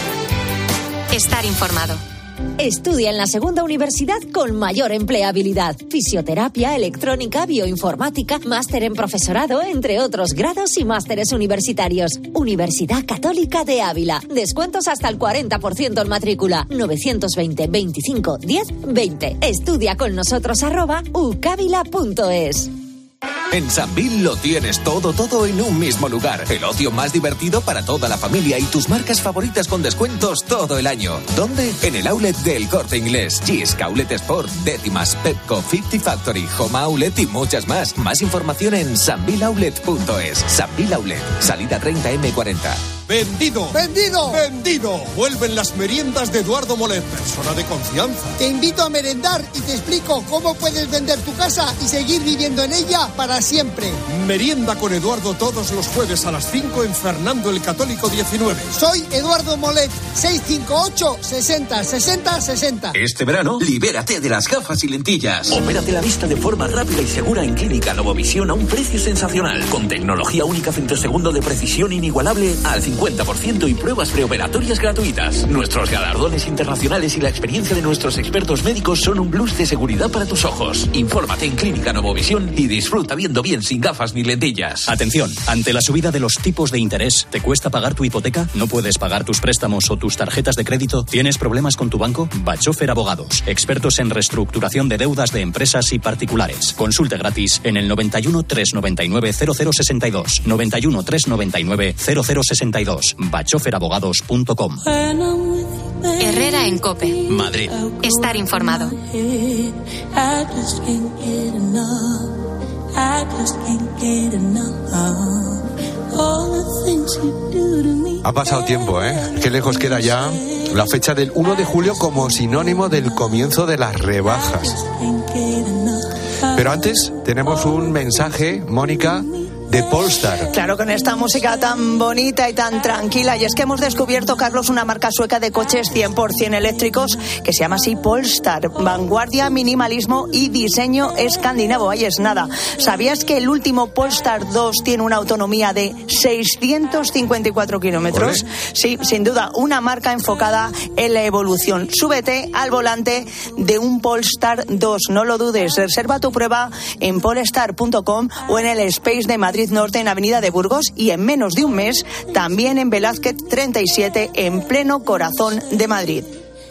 Estar informado. Estudia en la segunda universidad con mayor empleabilidad. Fisioterapia, electrónica, bioinformática, máster en profesorado, entre otros grados y másteres universitarios. Universidad Católica de Ávila. Descuentos hasta el cuarenta por ciento en matrícula. novecientos veinte, veinticinco, diez, veinte. Estudia con nosotros arroba ucavila punto es. En Sambil lo tienes todo, todo en un mismo lugar. El ocio más divertido para toda la familia y tus marcas favoritas con descuentos todo el año. ¿Dónde? En el outlet del Corte Inglés, Gisc, Outlet Sport, Décimas, Pepco, cincuenta Factory, Home Outlet y muchas más. Más información en sambil outlet punto es. Sambil Outlet, salida treinta eme cuarenta. ¡Vendido! ¡Vendido! ¡Vendido! Vuelven las meriendas de Eduardo Molet, persona de confianza. Te invito a merendar y te explico cómo puedes vender tu casa y seguir viviendo en ella para siempre. Merienda con Eduardo todos los jueves a las cinco en Fernando el Católico diecinueve. Soy Eduardo Molet, seis cinco ocho, sesenta, sesenta, sesenta. Este verano, libérate de las gafas y lentillas. Opérate la vista de forma rápida y segura en Clínica Novovisión a un precio sensacional. Con tecnología única femtosegundo de precisión inigualable al cincuenta por ciento y pruebas preoperatorias gratuitas. Nuestros galardones internacionales y la experiencia de nuestros expertos médicos son un plus de seguridad para tus ojos. Infórmate en Clínica Novovisión y disfruta viendo bien sin gafas ni lentillas. Atención, ante la subida de los tipos de interés, ¿te cuesta pagar tu hipoteca? ¿No puedes pagar tus préstamos o tus tarjetas de crédito? ¿Tienes problemas con tu banco? Bachofer Abogados, expertos en reestructuración de deudas de empresas y particulares. Consulte gratis en el noventa y uno, trescientos noventa y nueve, cero cero sesenta y dos, noventa y uno, trescientos noventa y nueve, cero cero sesenta y dos. bachofer abogados punto com. Herrera en COPE. Madrid. Estar informado. Ha pasado tiempo, ¿eh? Qué lejos queda ya la fecha del uno de julio como sinónimo del comienzo de las rebajas. Pero antes tenemos un mensaje, Mónica, de Polestar. Claro, con esta música tan bonita y tan tranquila. Y es que hemos descubierto, Carlos, una marca sueca de coches cien por ciento eléctricos que se llama así Polestar. Vanguardia, minimalismo y diseño escandinavo. Ahí es nada. ¿Sabías que el último Polestar dos tiene una autonomía de seiscientos cincuenta y cuatro kilómetros? Sí, sin duda, una marca enfocada en la evolución. Súbete al volante de un Polestar dos. No lo dudes. Reserva tu prueba en polestar punto com o en el Space de Madrid Norte en Avenida de Burgos y en menos de un mes también en Velázquez treinta y siete en pleno corazón de Madrid.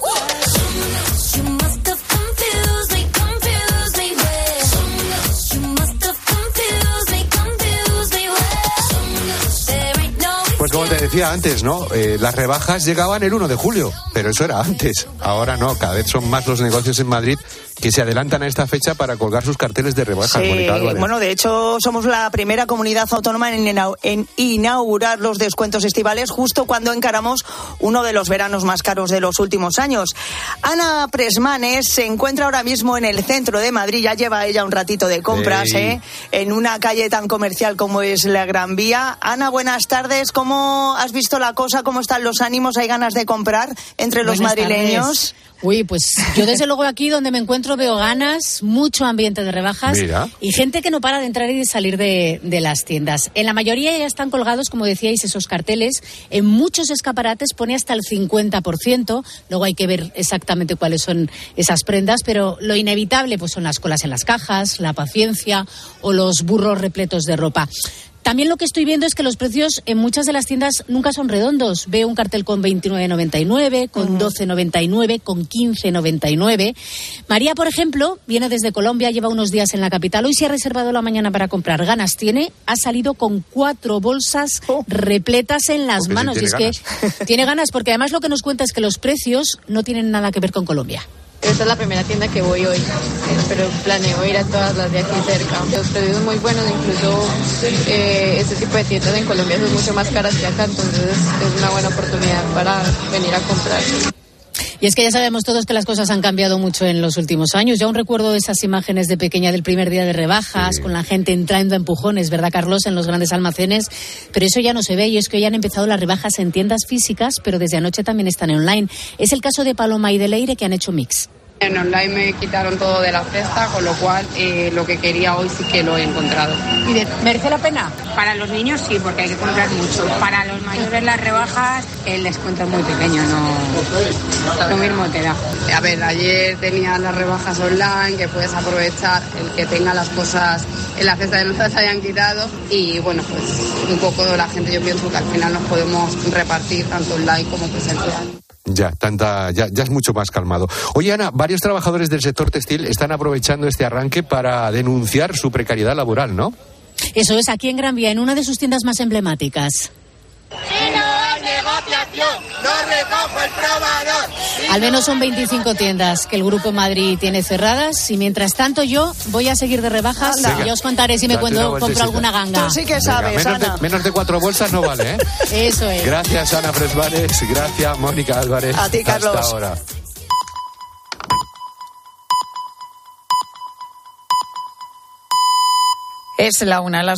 Pues como te decía antes, ¿no? Eh, las rebajas llegaban el uno de julio, pero eso era antes. Ahora no, cada vez son más los negocios en Madrid que se adelantan a esta fecha para colgar sus carteles de rebajas. Sí, bueno, de hecho somos la primera comunidad autónoma en, en inaugurar los descuentos estivales justo cuando encaramos uno de los veranos más caros de los últimos años. Ana Presmanes se encuentra ahora mismo en el centro de Madrid, ya lleva ella un ratito de compras, ¿eh? En una calle tan comercial como es la Gran Vía. Ana, buenas tardes, ¿cómo has visto la cosa? ¿Cómo están los ánimos? ¿Hay ganas de comprar entre los buenas madrileños? Tardes. Uy, pues yo desde luego aquí donde me encuentro veo ganas, mucho ambiente de rebajas. Mira. Y gente que no para de entrar y de salir de, de las tiendas. En la mayoría ya están colgados, como decíais, esos carteles. En muchos escaparates pone hasta el cincuenta por ciento. Luego hay que ver exactamente cuáles son esas prendas, pero lo inevitable pues son las colas en las cajas, la paciencia o los burros repletos de ropa. También lo que estoy viendo es que los precios en muchas de las tiendas nunca son redondos. Veo un cartel con veintinueve noventa y nueve, con doce noventa y nueve, con quince noventa y nueve. María, por ejemplo, viene desde Colombia, lleva unos días en la capital. Hoy se ha reservado la mañana para comprar. Ganas tiene, ha salido con cuatro bolsas repletas en las manos. Sí, y es ganas. que tiene ganas, porque además lo que nos cuenta es que los precios no tienen nada que ver con Colombia. Esta es la primera tienda que voy hoy, pero planeo ir a todas las de aquí cerca. Los precios son muy buenos, incluso eh, este tipo de tiendas en Colombia son mucho más caras que acá, entonces es una buena oportunidad para venir a comprar. Y es que ya sabemos todos que las cosas han cambiado mucho en los últimos años. Yo aún recuerdo esas imágenes de pequeña del primer día de rebajas, sí, con la gente entrando a empujones, ¿verdad, Carlos?, en los grandes almacenes. Pero eso ya no se ve, y es que hoy han empezado las rebajas en tiendas físicas, pero desde anoche también están online. Es el caso de Paloma y de Leire, que han hecho mix. En online me quitaron todo de la cesta, con lo cual eh, lo que quería hoy sí que lo he encontrado. ¿Y de, merece la pena? Para los niños sí, porque hay que comprar mucho. Para los mayores las rebajas, el descuento es muy pequeño, no lo mismo te da. A ver, ayer tenían las rebajas online, que puedes aprovechar el que tenga las cosas en la cesta que no se las hayan quitado. Y bueno, pues un poco la gente, yo pienso que al final nos podemos repartir tanto online como presencial. Ya, tanta, ya, ya es mucho más calmado. Oye, Ana, varios trabajadores del sector textil están aprovechando este arranque para denunciar su precariedad laboral, ¿no? Eso es, aquí en Gran Vía, en una de sus tiendas más emblemáticas. Si no hay negociación, no recojo el probador. Al menos son veinticinco tiendas que el Grupo Madrid tiene cerradas, y mientras tanto yo voy a seguir de rebajas. Anda. Y ya os contaré si me cuento, compro alguna ganga. Tú sí que sabes, Venga, menos, Ana. de, menos de cuatro bolsas no vale, ¿eh? Eso es. Gracias, Ana Fresvares. Gracias, Mónica Álvarez. A ti, Carlos. Hasta ahora. Es la una, las